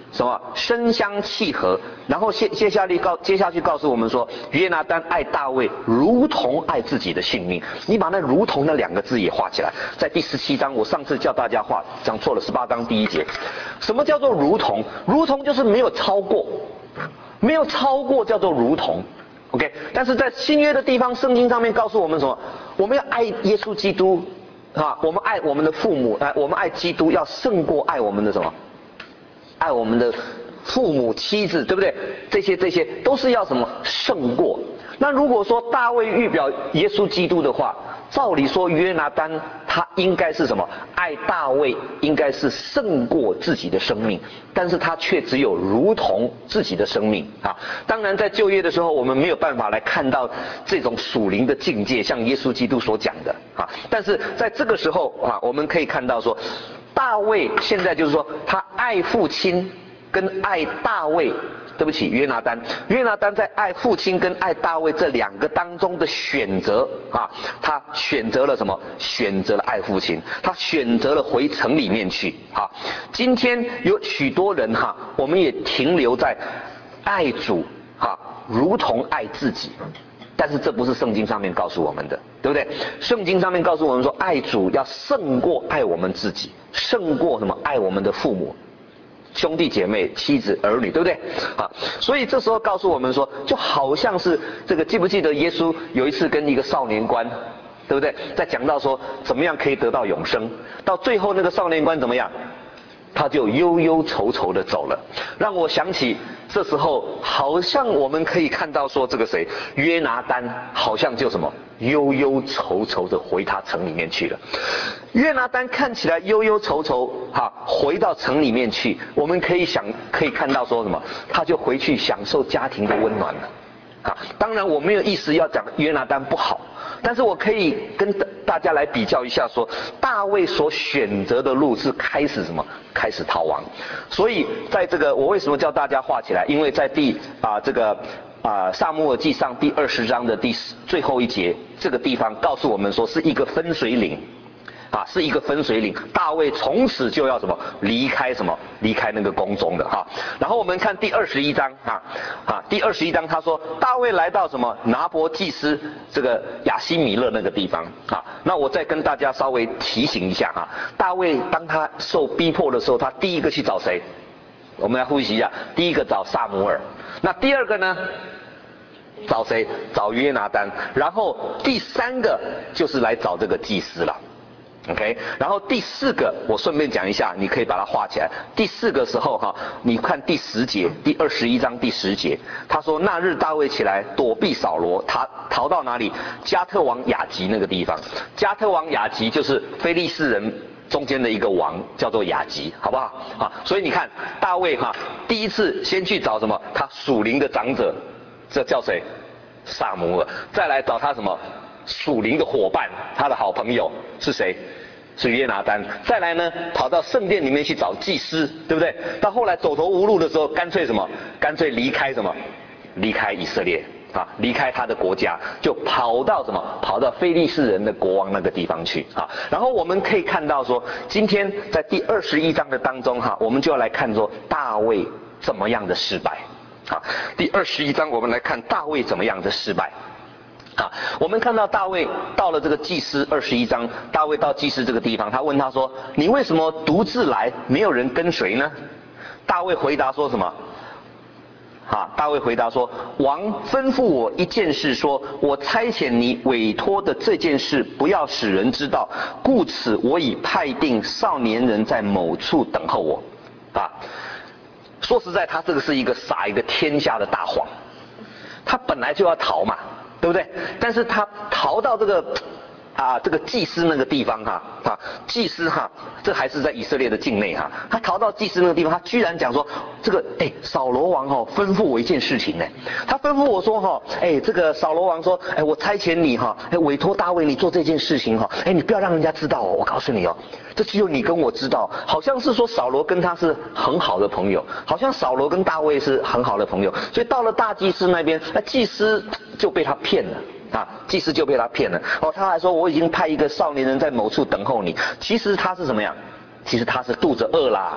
什么身相契合，然后接接下来告接下去告诉我们说，约拿单爱大卫如同爱自己的性命。你把那如同那两个字也画起来，在第十七章，我上次叫大家画，讲错了，十八章第一节。什么叫做如同？如同就是没有超过，没有超过叫做如同。OK， 但是在新约的地方，圣经上面告诉我们什么？我们要爱耶稣基督，啊，我们爱我们的父母，啊，我们爱基督要胜过爱我们的什么？爱我们的父母、妻子，对不对？这些这些都是要什么胜过？那如果说大卫预表耶稣基督的话，照理说约拿单他应该是什么？爱大卫应该是胜过自己的生命，但是他却只有如同自己的生命啊。当然在旧约的时候，我们没有办法来看到这种属灵的境界，像耶稣基督所讲的啊。但是在这个时候啊，我们可以看到说，大卫现在就是说他爱父亲跟爱大卫，对不起，约拿单，约拿单在爱父亲跟爱大卫这两个当中的选择啊，他选择了什么？选择了爱父亲，他选择了回城里面去啊。今天有许多人哈、啊，我们也停留在爱主哈、啊，如同爱自己。但是这不是圣经上面告诉我们的，对不对？圣经上面告诉我们说，爱主要胜过爱我们自己，胜过什么？爱我们的父母、兄弟姐妹、妻子、儿女，对不对？啊，所以这时候告诉我们说，就好像是这个，记不记得耶稣有一次跟一个少年官，对不对？在讲到说怎么样可以得到永生，到最后那个少年官怎么样？他就忧忧愁愁的走了，让我想起这时候好像我们可以看到说，这个谁约拿单好像就什么忧忧愁愁的回他城里面去了。约拿单看起来忧忧愁愁哈，回到城里面去，我们可以想可以看到说什么，他就回去享受家庭的温暖了。啊，当然我没有意思要讲约拿单不好，但是我可以跟大家来比较一下说，大卫所选择的路是开始什么？开始逃亡。所以在这个我为什么叫大家画起来？因为在第啊这个啊撒母耳记上第二十章的第最后一节这个地方告诉我们说，是一个分水岭。啊，是一个分水岭，大卫从此就要什么离开什么离开那个宫中的哈。然后我们看第二十一章啊啊，第二十一章他说大卫来到什么拿伯祭司这个亚希米勒那个地方啊。那我再跟大家稍微提醒一下哈，大卫当他受逼迫的时候，他第一个去找谁？我们来复习一下，第一个找撒母耳，那第二个呢？找谁？找约拿单，然后第三个就是来找这个祭司了。OK， 然后第四个我顺便讲一下，你可以把它画起来。第四个时候哈，你看第十节，第二十一章第十节，他说那日大卫起来躲避扫罗，他逃到哪里？加特王雅吉那个地方。加特王雅吉就是非利士人中间的一个王，叫做雅吉，好不好？啊，所以你看大卫哈，第一次先去找什么？他属灵的长者，这叫谁？撒母耳。再来找他什么？属灵的伙伴，他的好朋友是谁？是约拿单。再来呢，跑到圣殿里面去找祭司，对不对？到后来走投无路的时候，干脆什么？干脆离开什么？离开以色列啊，离开他的国家，就跑到什么？跑到非利士人的国王那个地方去啊。然后我们可以看到说，今天在第二十一章的当中哈，我们就要来看说大卫怎么样的失败啊。第二十一章我们来看大卫怎么样的失败。啊，我们看到大卫到了这个祭司二十一章，大卫到祭司这个地方，他问他说：“你为什么独自来，没有人跟随呢？”大卫回答说什么？啊，大卫回答说：“王吩咐我一件事说，说我差遣你委托的这件事，不要使人知道，故此我已派定少年人在某处等候我。”啊，说实在，他这个是一个撒一个天下的大谎，他本来就要逃嘛。对不对？但是他逃到这个啊这个祭司那个地方哈啊祭司哈，这还是在以色列的境内哈。他逃到祭司那个地方，他居然讲说这个哎扫罗王哈吩咐我一件事情呢，他吩咐我说哈哎这个扫罗王说哎我差遣你哈哎委托大卫你做这件事情哈哎你不要让人家知道哦，我告诉你哦，这只有你跟我知道。好像是说扫罗跟他是很好的朋友，好像扫罗跟大卫是很好的朋友，所以到了大祭司那边，那祭司就被他骗了。啊，祭司就被他骗了。哦，他还说我已经派一个少年人在某处等候你。其实他是什么样？其实他是肚子饿啦，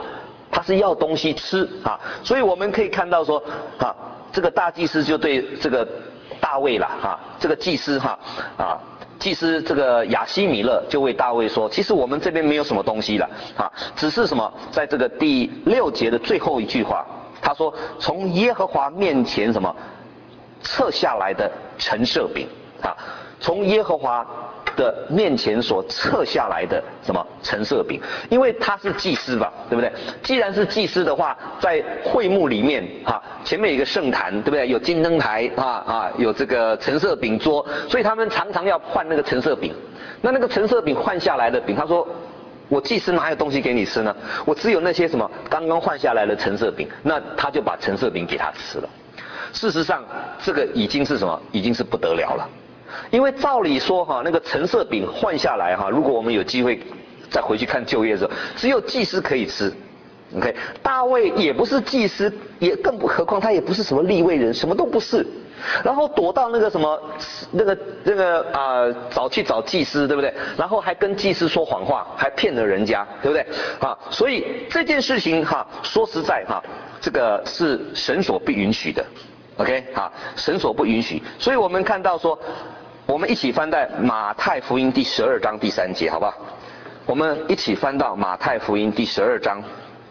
他是要东西吃啊。所以我们可以看到说啊，这个大祭司就对这个大卫啦啊，这个祭司哈啊。祭司这个亚希米勒就为大卫说，其实我们这边没有什么东西了啊，只是什么，在这个第六节的最后一句话，他说从耶和华面前什么撤下来的陈设饼啊，从耶和华的面前所撤下来的什么陈设饼，因为他是祭司吧，对不对？既然是祭司的话，在会幕里面啊，前面有一个圣坛，对不对？有金灯台啊啊，有这个陈设饼桌，所以他们常常要换那个陈设饼。那那个陈设饼换下来的饼，他说我祭司哪有东西给你吃呢？我只有那些什么刚刚换下来的陈设饼，那他就把陈设饼给他吃了。事实上，这个已经是什么？已经是不得了了。因为照理说哈，那个陈设饼换下来哈，如果我们有机会再回去看旧约的时候，只有祭司可以吃。OK， 大卫也不是祭司，也更不何况他也不是什么利未人，什么都不是。然后躲到那个什么那个那个啊、呃，找去找祭司，对不对？然后还跟祭司说谎话，还骗了人家，对不对？啊，所以这件事情哈，说实在哈，这个是神所不允许的。OK， 好，神所不允许，所以我们看到说，我们一起翻到马太福音第十二章第三节，好不好？我们一起翻到马太福音第十二章。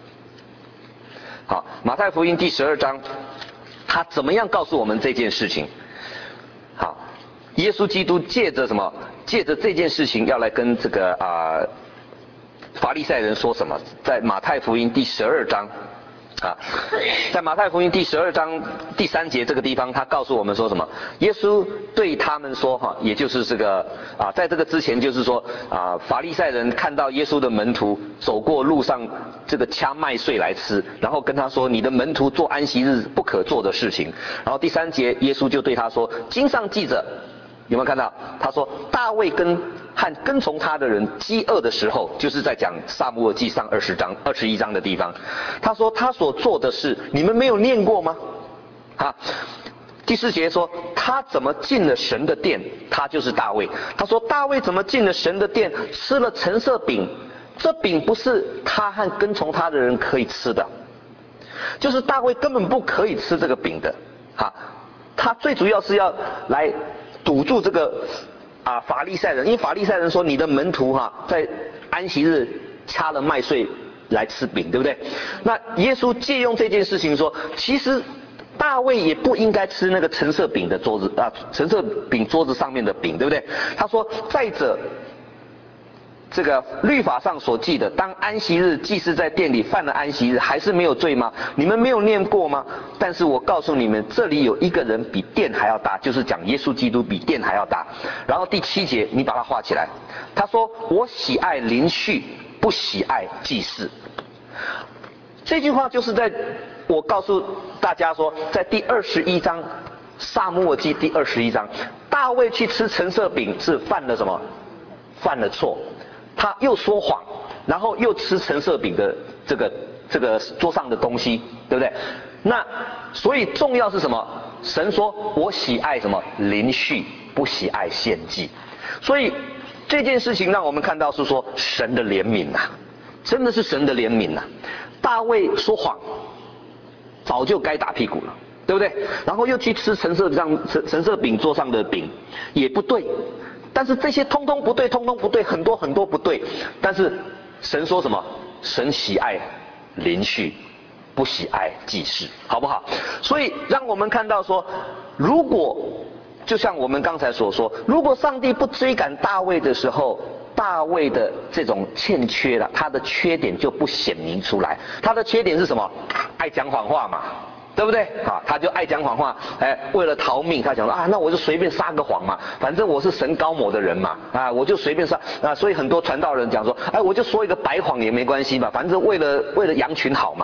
好，马太福音第十二章，他怎么样告诉我们这件事情？好，耶稣基督借着什么？借着这件事情要来跟这个啊、呃、法利赛人说什么？在马太福音第十二章。啊，在马太福音第十二章第三节这个地方，他告诉我们说什么？耶稣对他们说哈，也就是这个啊，在这个之前就是说啊，法利赛人看到耶稣的门徒走过路上，这个掐麦穗来吃，然后跟他说：“你的门徒做安息日不可做的事情。”然后第三节，耶稣就对他说：“经上记着。”有没有看到？他说大卫跟和跟从他的人饥饿的时候，就是在讲撒母耳记上二十章二十一章的地方。他说他所做的事，你们没有念过吗？啊，第四节说他怎么进了神的殿，他就是大卫。他说大卫怎么进了神的殿，吃了陈设饼，这饼不是他和跟从他的人可以吃的，就是大卫根本不可以吃这个饼的。啊，他最主要是要来堵住这个啊法利赛人，因为法利赛人说你的门徒哈、啊、在安息日掐了麦穗来吃饼，对不对？那耶稣借用这件事情说，其实大卫也不应该吃那个陈设饼的桌子啊，陈设饼桌子上面的饼，对不对？他说再者，这个律法上所记的，当安息日祭司在殿里犯了安息日，还是没有罪吗？你们没有念过吗？但是我告诉你们，这里有一个人比殿还要大，就是讲耶稣基督比殿还要大。然后第七节，你把它画起来。他说：“我喜爱邻续，不喜爱祭祀。”这句话就是在我告诉大家说，在第二十一章撒母耳记第二十一章，大卫去吃陈设饼是犯了什么？犯了错。他又说谎，然后又吃陈设饼的这个这个桌上的东西，对不对？那所以重要是什么？神说我喜爱什么？邻续，不喜爱献祭。所以这件事情让我们看到是说神的怜悯呐、啊，真的是神的怜悯呐、啊。大卫说谎，早就该打屁股了，对不对？然后又去吃陈设上陈陈设饼桌上的饼，也不对。但是这些通通不对，通通不对，很多很多不对。但是神说什么？神喜爱邻续，不喜爱祭祀，好不好？所以让我们看到说，如果就像我们刚才所说，如果上帝不追赶大卫的时候，大卫的这种欠缺了，他的缺点就不显明出来。他的缺点是什么？爱讲谎话嘛。对不对啊？他就爱讲谎话，哎，为了逃命，他想说啊，那我就随便撒个谎嘛，反正我是神高某的人嘛，啊，我就随便撒啊。所以很多传道人讲说，哎，我就说一个白谎也没关系嘛，反正为了为了羊群好嘛。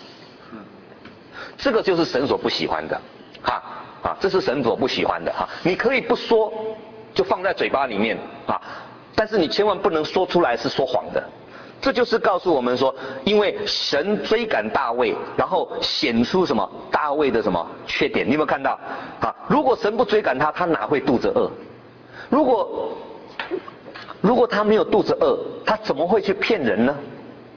这个就是神所不喜欢的，哈啊，这是神所不喜欢的哈。你可以不说，就放在嘴巴里面啊，但是你千万不能说出来是说谎的。这就是告诉我们说，因为神追赶大卫，然后显出什么大卫的什么缺点？你有没有看到？啊，如果神不追赶他，他哪会肚子饿？如果如果他没有肚子饿，他怎么会去骗人呢？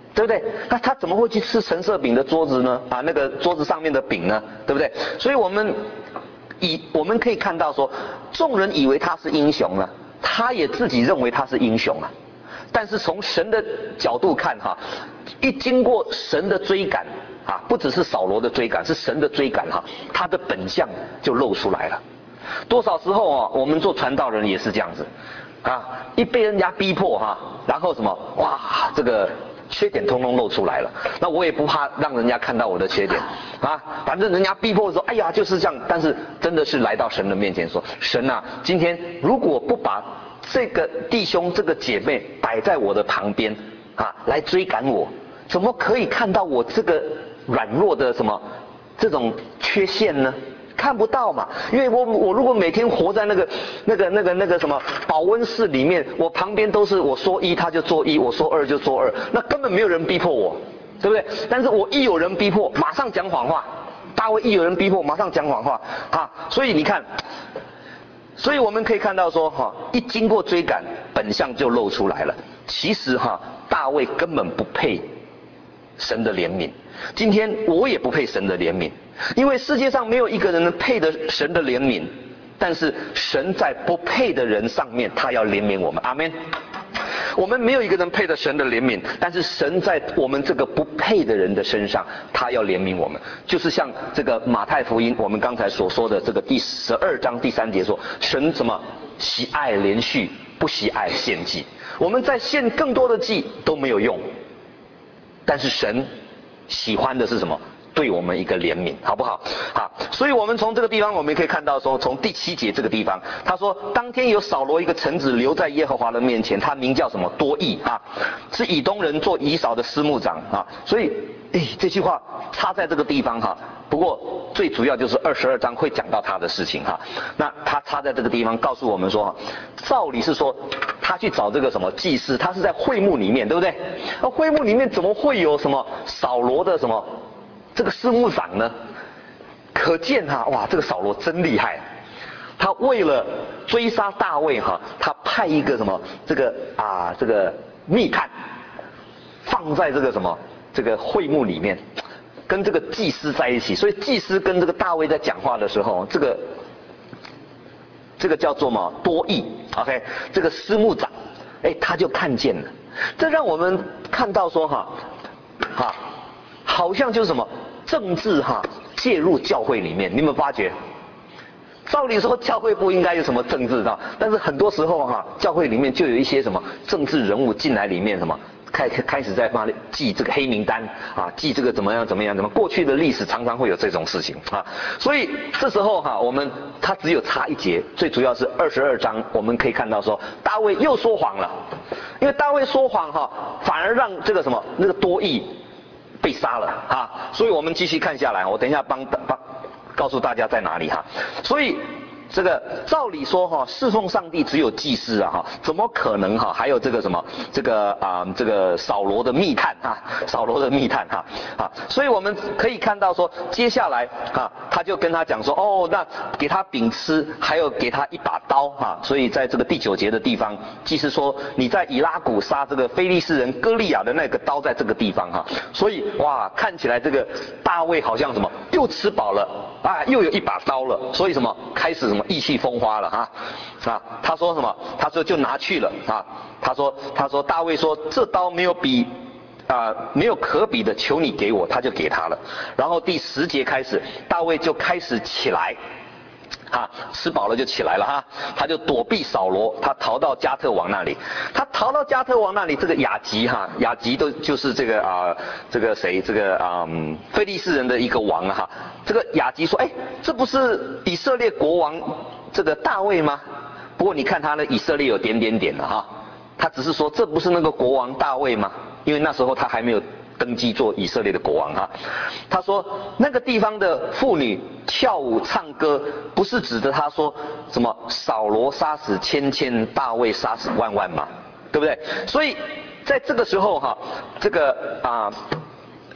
对不对？那他怎么会去吃陈设饼的桌子呢？啊，那个桌子上面的饼呢？对不对？所以我们以我们可以看到说，众人以为他是英雄了，他也自己认为他是英雄啊。但是从神的角度看哈，一经过神的追赶啊，不只是扫罗的追赶，是神的追赶哈，他的本相就露出来了。多少时候啊，我们做传道人也是这样子啊，一被人家逼迫哈，然后什么哇，这个缺点通通露出来了。那我也不怕让人家看到我的缺点啊，反正人家逼迫说，哎呀就是这样。但是真的是来到神的面前说，神啊，今天如果不把这个弟兄这个姐妹摆在我的旁边啊，来追赶我，怎么可以看到我这个软弱的什么这种缺陷呢？看不到嘛，因为我我如果每天活在那个那个那个那个什么保温室里面，我旁边都是我说一他就做一，我说二就做二，那根本没有人逼迫我，对不对？但是我一有人逼迫，马上讲谎话。大卫一有人逼迫，马上讲谎话啊！所以你看。所以我们可以看到说哈，一经过追赶，本相就露出来了。其实哈，大卫根本不配神的怜悯。今天我也不配神的怜悯，因为世界上没有一个人能配得神的怜悯。但是神在不配的人上面，他要怜悯我们。阿们。我们没有一个人配得神的怜悯，但是神在我们这个不配的人的身上，他要怜悯我们。就是像这个马太福音我们刚才所说的这个第十二章第三节说，神怎么喜爱连续，不喜爱献祭。我们在献更多的祭都没有用，但是神喜欢的是什么？对我们一个怜悯，好不好？好，所以我们从这个地方我们可以看到说，从第七节这个地方，他说当天有扫罗一个臣子留在耶和华的面前，他名叫什么？多益啊，是以东人做以扫的司牧长啊。所以，哎，这句话插在这个地方哈。不过最主要就是二十二章会讲到他的事情哈。那他插在这个地方告诉我们说，照理是说他去找这个什么祭司，他是在会幕里面，对不对？那会幕里面怎么会有什么扫罗的什么？这个司牧长呢，可见哈，哇，这个扫罗真厉害。他为了追杀大卫哈，他派一个什么这个啊这个密探，放在这个什么这个会幕里面，跟这个祭司在一起。所以祭司跟这个大卫在讲话的时候，这个这个叫做嘛多益 ，OK， 这个司牧长，哎，他就看见了。这让我们看到说哈，哈。好像就是什么政治哈介入教会里面，你有没有发觉？照理说教会不应该有什么政治的，但是很多时候哈教会里面就有一些什么政治人物进来里面什么开开始在那里记这个黑名单啊，记这个怎么样怎么样怎么，过去的历史常常会有这种事情啊，所以这时候哈我们他只有差一节，最主要是二十二章我们可以看到说大卫又说谎了，因为大卫说谎哈反而让这个什么那个多益被杀了啊，所以我们继续看下来，我等一下帮帮告诉大家在哪里哈。所以这个照理说哈，侍奉上帝只有祭司啊哈，怎么可能哈？还有这个什么这个啊这个扫罗的密探哈，扫罗的密探哈啊，所以我们可以看到说，接下来啊他就跟他讲说，哦，那给他饼吃，还有给他一把刀哈。所以在这个第九节的地方，祭司说你在以拉谷杀这个非利士人歌利亚的那个刀在这个地方哈。所以哇，看起来这个大卫好像什么又吃饱了啊，又有一把刀了，所以什么开始什么意气风发了哈啊！他说什么？他说就拿去了啊！他说他说大卫说这刀没有比啊没有可比的，求你给我，他就给他了。然后第十节开始，大卫就开始起来。哈，吃饱了就起来了哈，他就躲避扫罗，他逃到加特王那里。他逃到加特王那里，这个雅吉哈，雅吉都就是这个啊、呃，这个谁，这个啊，嗯、非利士人的一个王哈。这个雅吉说，哎，这不是以色列国王这个大卫吗？不过你看他的以色列有点点点的哈，他只是说这不是那个国王大卫吗？因为那时候他还没有登基做以色列的国王哈。他说那个地方的妇女跳舞唱歌，不是指着他说什么扫罗杀死千千，大卫杀死万万嘛，对不对？所以在这个时候哈，这个啊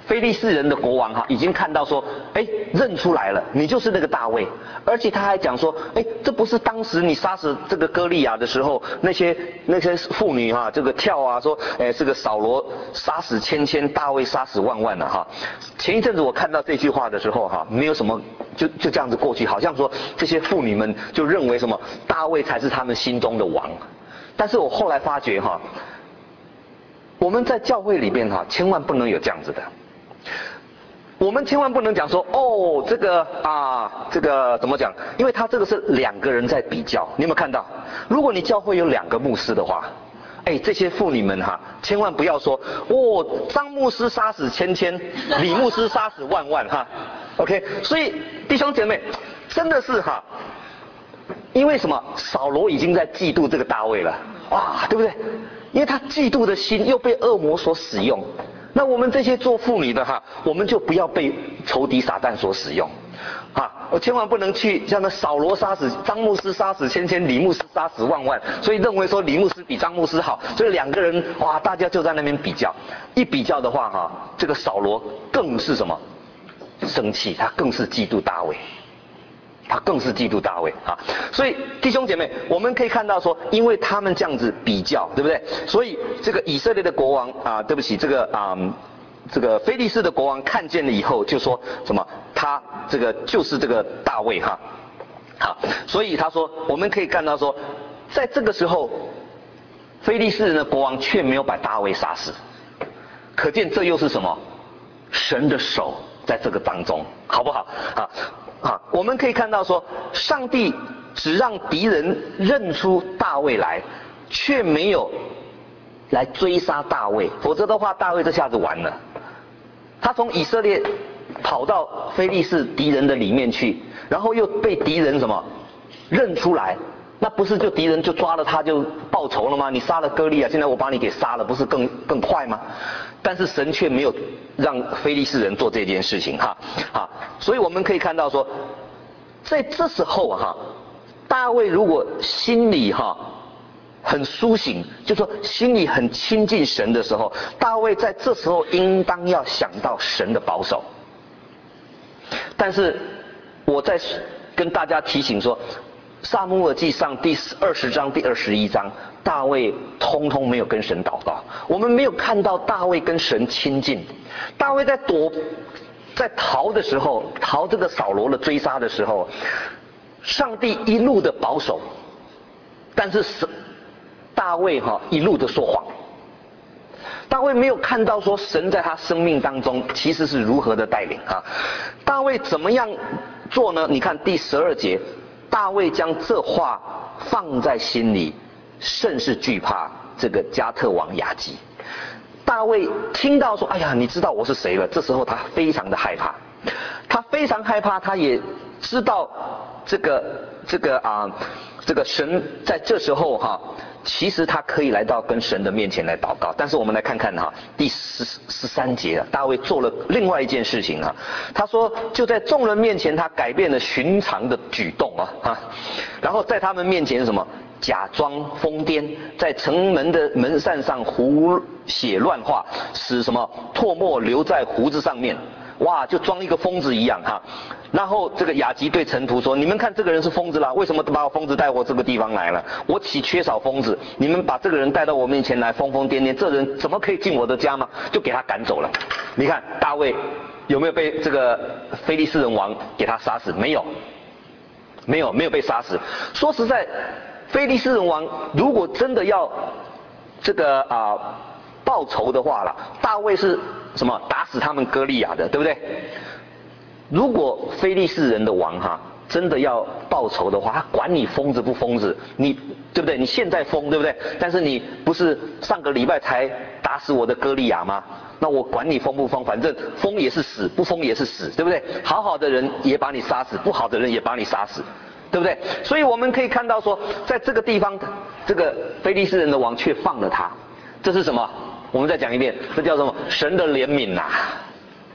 非利士人的国王哈，已经看到说，哎，认出来了，你就是那个大卫，而且他还讲说，哎，这不是当时你杀死这个歌利亚的时候，那些那些妇女哈，这个跳啊，说，哎，这个扫罗杀死千千，大卫杀死万万了哈。前一阵子我看到这句话的时候哈，没有什么，就就这样子过去，好像说这些妇女们就认为什么大卫才是他们心中的王，但是我后来发觉哈，我们在教会里边哈，千万不能有这样子的。我们千万不能讲说哦，这个啊，这个怎么讲？因为他这个是两个人在比较，你有没有看到？如果你教会有两个牧师的话，哎，这些妇女们哈，千万不要说哦，张牧师杀死千千，李牧师杀死万万哈。OK， 所以弟兄姐妹，真的是哈，因为什么？扫罗已经在嫉妒这个大卫了，哇，对不对？因为他嫉妒的心又被恶魔所使用。那我们这些做妇女的哈，我们就不要被仇敌撒旦所使用，啊，我千万不能去像那扫罗杀死张牧师，杀死千千，李牧师杀死万万，所以认为说李牧师比张牧师好，所以两个人哇，大家就在那边比较，一比较的话哈，这个扫罗更是什么？生气，他更是嫉妒大卫。他更是嫉妒大卫啊，所以弟兄姐妹，我们可以看到说，因为他们这样子比较，对不对？所以这个以色列的国王啊，对不起，这个啊，这个非利士的国王看见了以后，就说什么？他这个就是这个大卫哈，好，所以他说，我们可以看到说，在这个时候，非利士人的国王却没有把大卫杀死，可见这又是什么？神的手在这个当中，好不好？啊。啊，我们可以看到说，上帝只让敌人认出大卫来，却没有来追杀大卫，否则的话，大卫这下子完了。他从以色列跑到非利士敌人的里面去，然后又被敌人什么认出来，那不是就敌人就抓了他就报仇了吗？你杀了歌利亚，现在我把你给杀了，不是更更快吗？但是神却没有让非利士人做这件事情哈，啊，所以我们可以看到说，在这时候哈，大卫如果心里哈很苏醒，就说心里很亲近神的时候，大卫在这时候应当要想到神的保守。但是我在跟大家提醒说，撒母耳记上第二十章、第二十一章，大卫通通没有跟神祷告。我们没有看到大卫跟神亲近。大卫在躲、在逃的时候，逃这个扫罗的追杀的时候，上帝一路的保守，但是神大卫哈一路的说谎。大卫没有看到说神在他生命当中其实是如何的带领啊。大卫怎么样做呢？你看第十二节。大卫将这话放在心里，甚是惧怕这个加特王亚基。大卫听到说，哎呀，你知道我是谁了，这时候他非常的害怕，他非常害怕，他也知道这个这个啊，这个神在这时候哈，其实他可以来到跟神的面前来祷告。但是我们来看看哈，第十十三节啊，大卫做了另外一件事情啊，他说就在众人面前，他改变了寻常的举动啊啊，然后在他们面前是什么？假装疯癫，在城门的门扇上胡写乱画，使什么唾沫留在胡子上面，哇，就装一个疯子一样哈。然后这个雅吉对臣仆说：“你们看这个人是疯子啦，为什么把我疯子带我这个地方来了？我岂缺少疯子？你们把这个人带到我面前来，疯疯癫癫，这人怎么可以进我的家吗？”就给他赶走了。你看大卫有没有被这个非利士人王给他杀死？没有，没有，没有被杀死。说实在，非利士人王如果真的要这个啊、呃、报仇的话了，大卫是什么打死他们歌利亚的，对不对？如果非利士人的王哈真的要报仇的话，他管你疯子不疯子，你对不对？你现在疯对不对？但是你不是上个礼拜才打死我的歌利亚吗？那我管你疯不疯，反正疯也是死，不疯也是死，对不对？好好的人也把你杀死，不好的人也把你杀死，对不对？所以我们可以看到说，在这个地方，这个非利士人的王却放了他，这是什么？我们再讲一遍，这叫什么？神的怜悯呐、啊！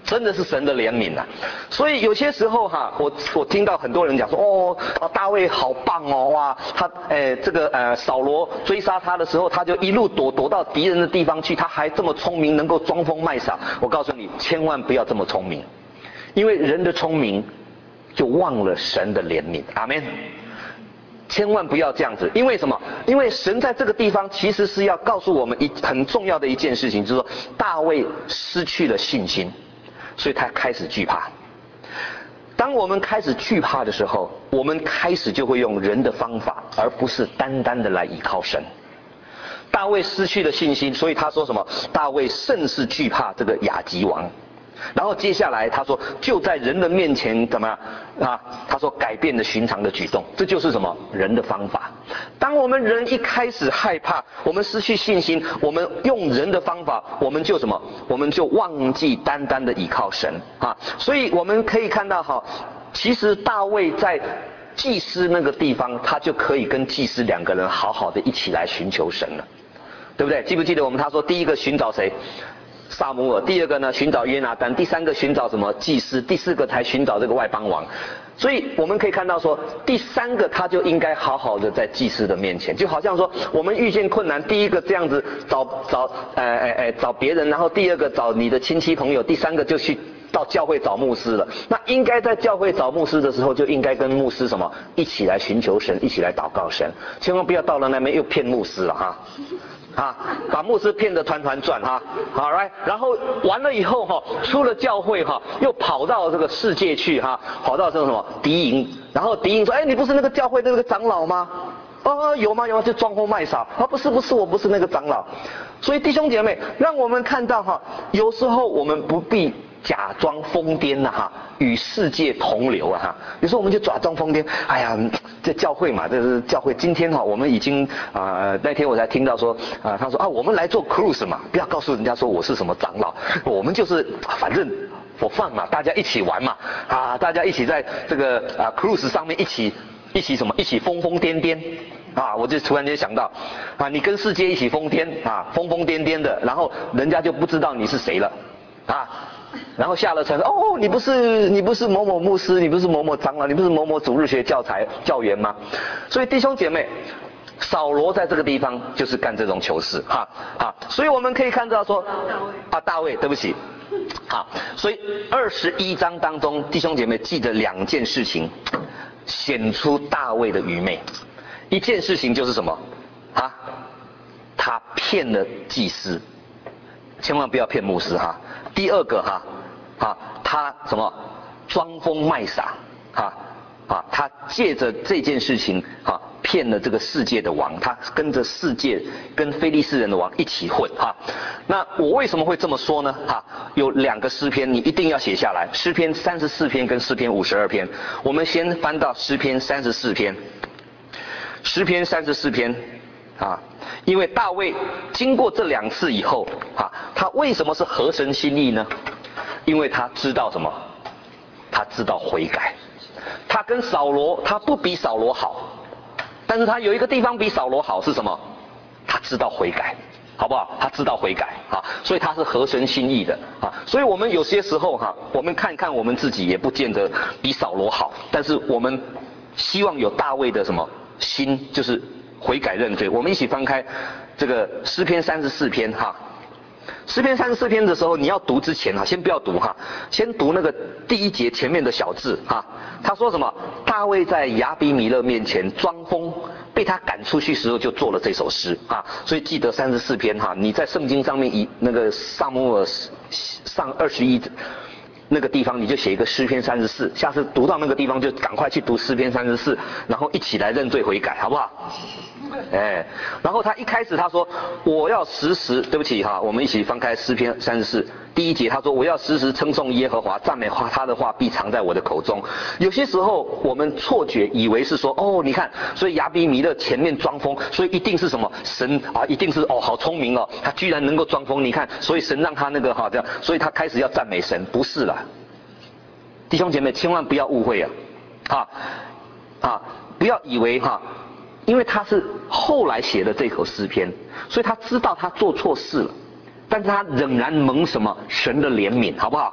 真的是神的怜悯啊！所以有些时候哈，我我听到很多人讲说，哦，啊大卫好棒哦，哇，他诶这个呃扫罗追杀他的时候，他就一路躲躲到敌人的地方去，他还这么聪明，能够装疯卖傻。我告诉你，千万不要这么聪明，因为人的聪明就忘了神的怜悯。阿们。千万不要这样子，因为什么？因为神在这个地方其实是要告诉我们一很重要的一件事情，就是说大卫失去了信心，所以他开始惧怕。当我们开始惧怕的时候，我们开始就会用人的方法，而不是单单的来依靠神。大卫失去了信心，所以他说什么？大卫甚是惧怕这个亚吉王。然后接下来他说，就在人的面前怎么样啊？他说改变了寻常的举动，这就是什么？人的方法。当我们人一开始害怕，我们失去信心，我们用人的方法，我们就什么？我们就忘记单单的倚靠神啊！所以我们可以看到哈，其实大卫在祭司那个地方，他就可以跟祭司两个人好好的一起来寻求神了，对不对？记不记得我们他说第一个寻找谁？撒母耳，第二个呢寻找约拿单，第三个寻找什么？祭司，第四个才寻找这个外邦王。所以我们可以看到说，第三个他就应该好好的在祭司的面前，就好像说我们遇见困难，第一个这样子找找呃呃呃找别人，然后第二个找你的亲戚朋友，第三个就去到教会找牧师了。那应该在教会找牧师的时候，就应该跟牧师什么一起来寻求神，一起来祷告神，千万不要到了那边又骗牧师了哈。啊，把牧师骗得团团转哈，好来，然后完了以后哈，出了教会哈，又跑到这个世界去哈，跑到这个什么敌营，然后敌营说，哎，你不是那个教会的那个长老吗？哦，有吗？有吗？就装疯卖傻啊，不是不是，我不是那个长老。所以弟兄姐妹，让我们看到哈，有时候我们不必假装疯癫了哈，与世界同流啊哈。有时候我们就假装疯癫，哎呀，这教会嘛，这是教会。今天哈，我们已经啊、呃，那天我才听到说啊、呃，他说啊，我们来做 cruise 嘛，不要告诉人家说我是什么长老，我们就是反正for fun嘛，大家一起玩嘛，啊，大家一起在这个啊 cruise 上面一起一起什么，一起疯疯癫癫。啊，我就突然间想到，啊，你跟世界一起疯癫啊，疯疯癫癫的，然后人家就不知道你是谁了，啊，然后下了车，哦，你不是你不是某某牧师，你不是某某长老，你不是某某主日学教材教员吗？所以弟兄姐妹，扫罗在这个地方就是干这种糗事，哈啊，所以我们可以看到说，啊，大卫，对不起，好，所以二十一章当中，弟兄姐妹记得两件事情，显出大卫的愚昧。一件事情就是什么啊？他骗了祭司，千万不要骗牧师哈。第二个哈，啊，他什么装疯卖傻，哈啊，他借着这件事情哈骗了这个世界的王，他跟着世界跟非利士人的王一起混哈。那我为什么会这么说呢？哈，有两个诗篇你一定要写下来，诗篇三十四篇跟诗篇五十二篇。我们先翻到诗篇三十四篇。诗篇三十四篇啊，因为大卫经过这两次以后啊，他为什么是合神心意呢？因为他知道什么？他知道悔改。他跟扫罗，他不比扫罗好，但是他有一个地方比扫罗好是什么？他知道悔改，好不好？他知道悔改啊，所以他是合神心意的啊。所以我们有些时候哈、啊，我们看看我们自己也不见得比扫罗好，但是我们希望有大卫的什么？心就是悔改认罪。我们一起翻开这个诗篇三十四篇哈。诗篇三十四篇的时候，你要读之前哈，先不要读哈，先读那个第一节前面的小字哈。他说什么？大卫在亚比米勒面前装疯，被他赶出去时候就做了这首诗啊。所以记得三十四篇哈，你在圣经上面以那个撒母耳上二十一。那个地方你就写一个诗篇三十四，下次读到那个地方就赶快去读诗篇三十四，然后一起来认罪悔改，好不好？哎，然后他一开始他说我要时时，对不起哈，我们一起翻开诗篇三十四第一节，他说我要时时称颂耶和华，赞美他的话必藏在我的口中。有些时候我们错觉以为是说哦，你看，所以亚比米勒前面装疯，所以一定是什么神啊，一定是哦好聪明哦，他居然能够装疯，你看，所以神让他那个哈这样，所以他开始要赞美神，不是啦。弟兄姐妹，千万不要误会啊，啊啊，不要以为哈，因为他是后来写的这口诗篇，所以他知道他做错事了，但是他仍然蒙什么神的怜悯，好不好？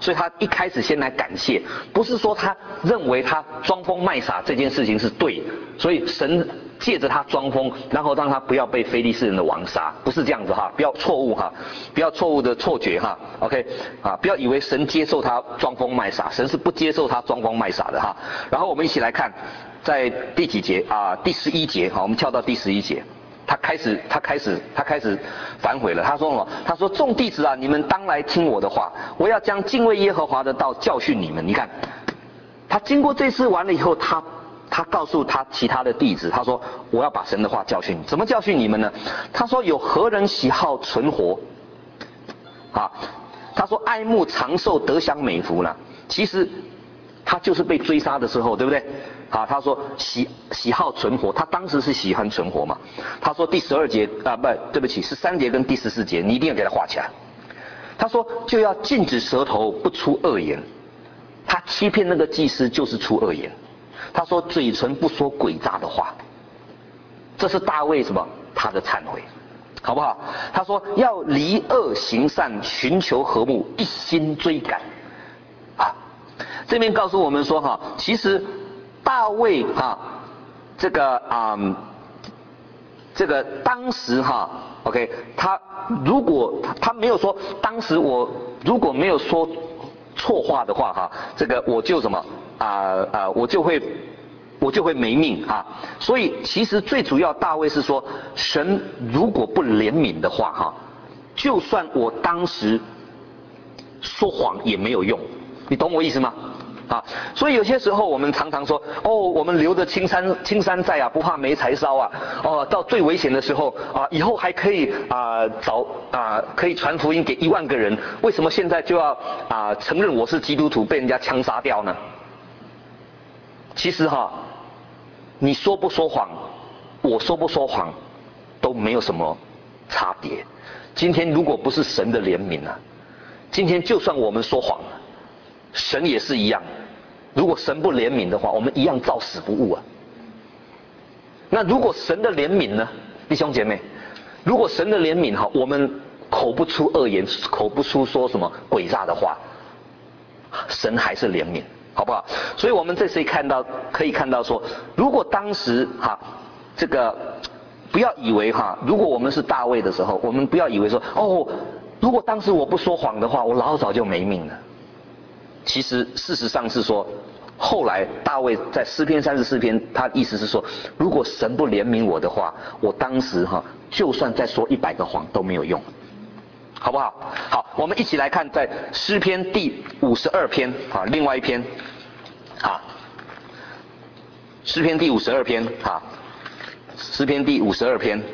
所以他一开始先来感谢，不是说他认为他装疯卖傻这件事情是对，所以神借着他装疯，然后让他不要被非利士人的王杀，不是这样子哈，不要错误哈，不要错误的错觉哈 ，OK 啊，不要以为神接受他装疯卖傻，神是不接受他装疯卖傻的哈。然后我们一起来看，在第几节啊？第十一节，好，我们跳到第十一节。他开始，他开始，他开始反悔了。他说什么？他说：“众弟子啊，你们当来听我的话，我要将敬畏耶和华的道教训你们。”你看，他经过这次完了以后，他他告诉他其他的弟子，他说：“我要把神的话教训你。怎么教训你们呢？”他说：“有何人喜好存活？啊，他说爱慕长寿，得享美福呢？其实他就是被追杀的时候，对不对？”啊，他说喜喜好存活，他当时是喜欢存活嘛。他说第十二节啊，不对不起，十三节跟第十四节，你一定要给他画起来。他说就要禁止舌头不出恶言，他欺骗那个祭司就是出恶言。他说嘴唇不说诡诈的话，这是大卫什么他的忏悔，好不好？他说要离恶行善，寻求和睦，一心追赶。啊，这边告诉我们说哈，其实。大卫哈，这个啊、嗯，这个当时哈 ，OK， 他如果他没有说，当时我如果没有说错话的话哈，这个我就什么啊啊、呃呃，我就会我就会没命啊。所以其实最主要大卫是说，神如果不怜悯的话哈，就算我当时说谎也没有用，你懂我意思吗？啊，所以有些时候我们常常说，哦，我们留着青山青山在啊，不怕没柴烧啊。哦，到最危险的时候啊，以后还可以啊找啊可以传福音给一万个人，为什么现在就要啊承认我是基督徒被人家枪杀掉呢？其实哈，你说不说谎，我说不说谎，都没有什么差别。今天如果不是神的怜悯啊，今天就算我们说谎，神也是一样。如果神不怜悯的话，我们一样照死不误啊。那如果神的怜悯呢，弟兄姐妹，如果神的怜悯哈，我们口不出恶言，口不出说什么诡诈的话，神还是怜悯，好不好？所以我们这次看到，可以看到说，如果当时哈，这个不要以为哈，如果我们是大卫的时候，我们不要以为说，哦，如果当时我不说谎的话，我老早就没命了。其实事实上是说，后来大卫在诗篇三十四篇，他的意思是说，如果神不怜悯我的话，我当时哈，就算再说一百个谎都没有用，好不好？好，我们一起来看在诗篇第五十二篇啊，另外一篇啊，诗篇第五十二篇啊，诗篇第五十二篇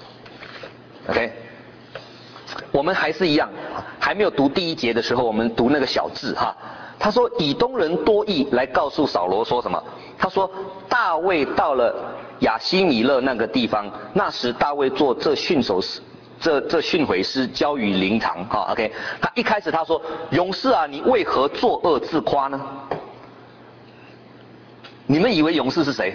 ，OK。我们还是一样，还没有读第一节的时候，我们读那个小字哈。他说以东人多益来告诉扫罗说什么？他说大卫到了亚希米勒那个地方，那时大卫做这训首诗，这这训诲诗交于灵堂哈。OK， 他一开始他说勇士啊，你为何作恶自夸呢？你们以为勇士是谁？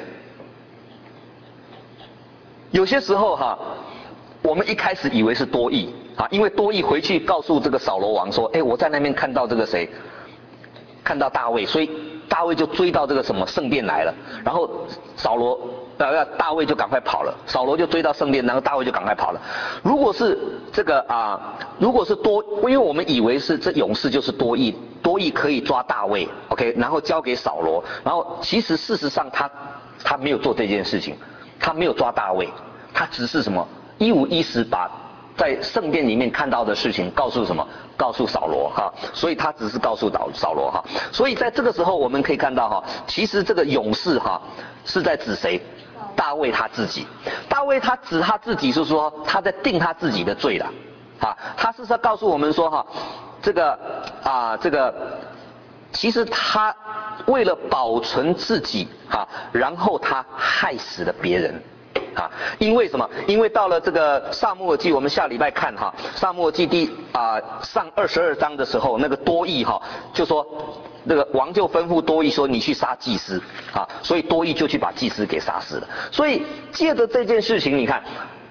有些时候哈，我们一开始以为是多益。啊，因为多益回去告诉这个扫罗王说，哎，我在那边看到这个谁，看到大卫，所以大卫就追到这个什么圣殿来了，然后扫罗呃大卫就赶快跑了，扫罗就追到圣殿，然后大卫就赶快跑了。如果是这个啊，如果是多，因为我们以为是这勇士就是多益，多益可以抓大卫 ，OK， 然后交给扫罗，然后其实事实上他他没有做这件事情，他没有抓大卫，他只是什么一五一十把在圣殿里面看到的事情告诉什么？告诉扫罗哈，所以他只是告诉扫扫罗哈。所以在这个时候我们可以看到哈，其实这个勇士哈是在指谁？大卫他自己。大卫他指他自己是说他在定他自己的罪了，啊，他是在告诉我们说哈，这个啊这个其实他为了保存自己哈，然后他害死了别人。啊，因为什么？因为到了这个撒母耳记，我们下礼拜看哈，撒母耳记第啊、呃、上二十二章的时候，那个多益哈就说，那个王就吩咐多益说，你去杀祭司啊，所以多益就去把祭司给杀死了。所以借着这件事情，你看，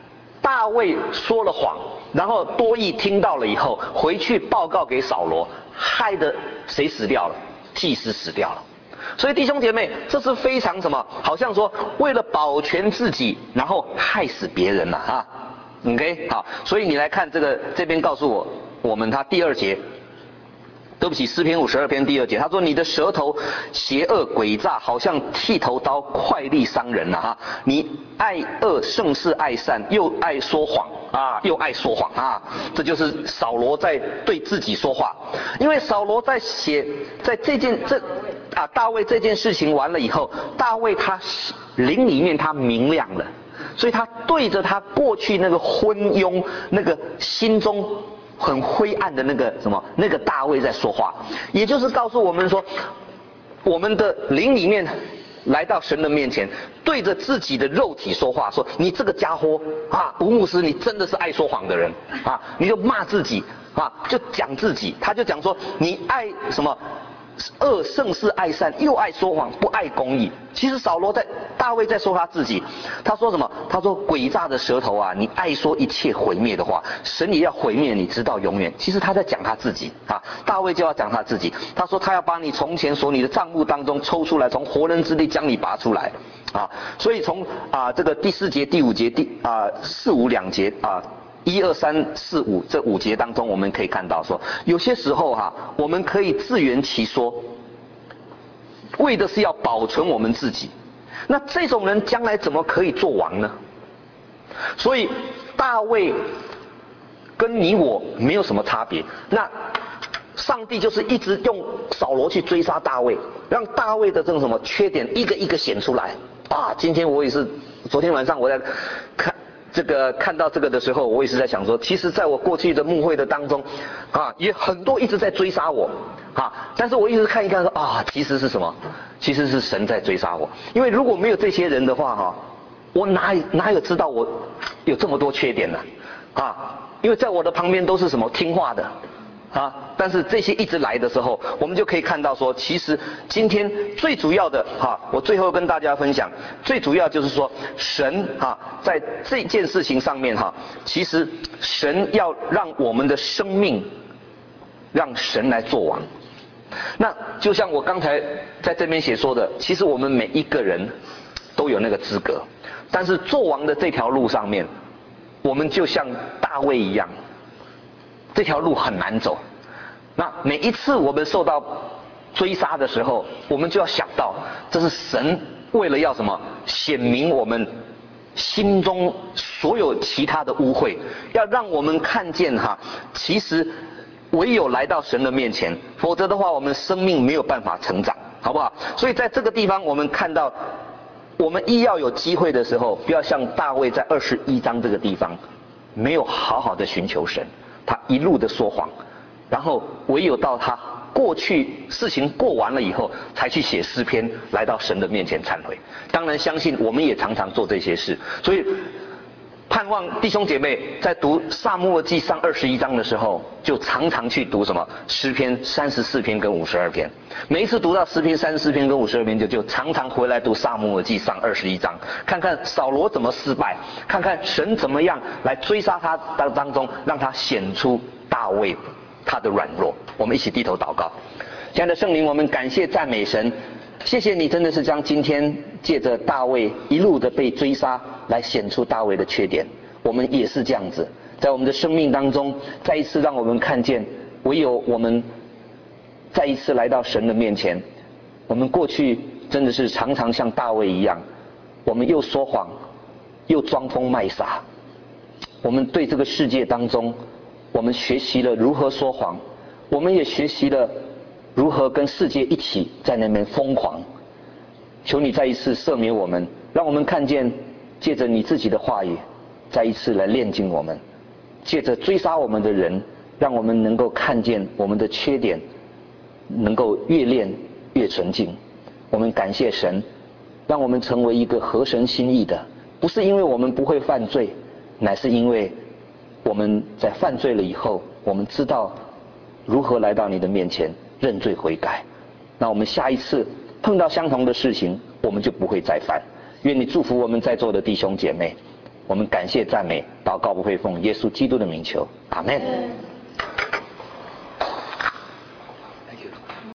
大卫说了谎，然后多益听到了以后，回去报告给扫罗，害得谁死掉了？祭司死掉了。所以弟兄姐妹，这是非常什么？好像说为了保全自己，然后害死别人了啊。OK， 好，所以你来看这个这边告诉我我们他第二节。对不起，诗篇五十二篇第二节，他说：“你的舌头邪恶诡诈，好像剃头刀，快利伤人了、啊、哈！你爱恶胜似爱善，又爱说谎啊，又爱说谎啊！这就是扫罗在对自己说话。因为扫罗在写在这件这啊大卫这件事情完了以后，大卫他灵里面他明亮了，所以他对着他过去那个昏庸那个心中。”很灰暗的那个什么那个大卫在说话，也就是告诉我们说，我们的灵里面来到神的面前，对着自己的肉体说话，说你这个家伙啊，吴牧师，你真的是爱说谎的人啊！你就骂自己啊，就讲自己，他就讲说你爱什么？恶胜似爱善，又爱说谎，不爱公义。其实扫罗在大卫在说他自己，他说什么？他说诡诈的舌头啊，你爱说一切毁灭的话，神也要毁灭你直到永远。其实他在讲他自己啊，大卫就要讲他自己。他说他要把你从前所你的账目当中抽出来，从活人之地将你拔出来啊。所以从啊这个第四节、第五节、第啊四五两节啊。一二三四五这五节当中，我们可以看到说，有些时候哈、啊，我们可以自圆其说，为的是要保存我们自己。那这种人将来怎么可以做王呢？所以大卫跟你我没有什么差别。那上帝就是一直用扫罗去追杀大卫，让大卫的这种什么缺点一个一个显出来。啊，今天我也是，昨天晚上我在看。这个看到这个的时候，我也是在想说，其实在我过去的牧会的当中，啊，也很多一直在追杀我，啊，但是我一直看一看说啊，其实是什么？其实是神在追杀我。因为如果没有这些人的话，哈，我哪哪有知道我有这么多缺点呢？啊，因为在我的旁边都是什么听话的。啊！但是这些一直来的时候，我们就可以看到说，其实今天最主要的哈，我最后跟大家分享，最主要就是说，神哈在这件事情上面哈，其实神要让我们的生命让神来做王。那就像我刚才在这边写说的，其实我们每一个人都有那个资格，但是做王的这条路上面，我们就像大卫一样。这条路很难走，那每一次我们受到追杀的时候，我们就要想到，这是神为了要什么？显明我们心中所有其他的污秽，要让我们看见哈，其实唯有来到神的面前，否则的话，我们生命没有办法成长，好不好？所以在这个地方，我们看到，我们一要有机会的时候，不要像大卫在二十一章这个地方，没有好好的寻求神。他一路的说谎，然后唯有到他过去事情过完了以后，才去写诗篇，来到神的面前忏悔。当然，相信我们也常常做这些事，所以盼望弟兄姐妹在读撒母耳记上二十一章的时候，就常常去读什么诗篇三十四篇跟五十二篇。每一次读到诗篇三十四篇跟五十二篇，就就常常回来读撒母耳记上二十一章，看看扫罗怎么失败，看看神怎么样来追杀他当当中，让他显出大卫他的软弱。我们一起低头祷告。亲爱的圣灵，我们感谢赞美神，谢谢你真的是将今天借着大卫一路的被追杀来显出大卫的缺点。我们也是这样子，在我们的生命当中再一次让我们看见，唯有我们再一次来到神的面前。我们过去真的是常常像大卫一样，我们又说谎又装疯卖傻。我们对这个世界当中，我们学习了如何说谎，我们也学习了如何跟世界一起在那边疯狂。求你再一次赦免我们，让我们看见借着你自己的话语再一次来炼净我们，借着追杀我们的人，让我们能够看见我们的缺点，能够越练越纯净。我们感谢神，让我们成为一个合神心意的，不是因为我们不会犯罪，乃是因为我们在犯罪了以后，我们知道如何来到你的面前认罪悔改。那我们下一次碰到相同的事情，我们就不会再犯。愿你祝福我们在座的弟兄姐妹， 我们感谢赞美，祷告不会奉耶稣基督的名求，阿门。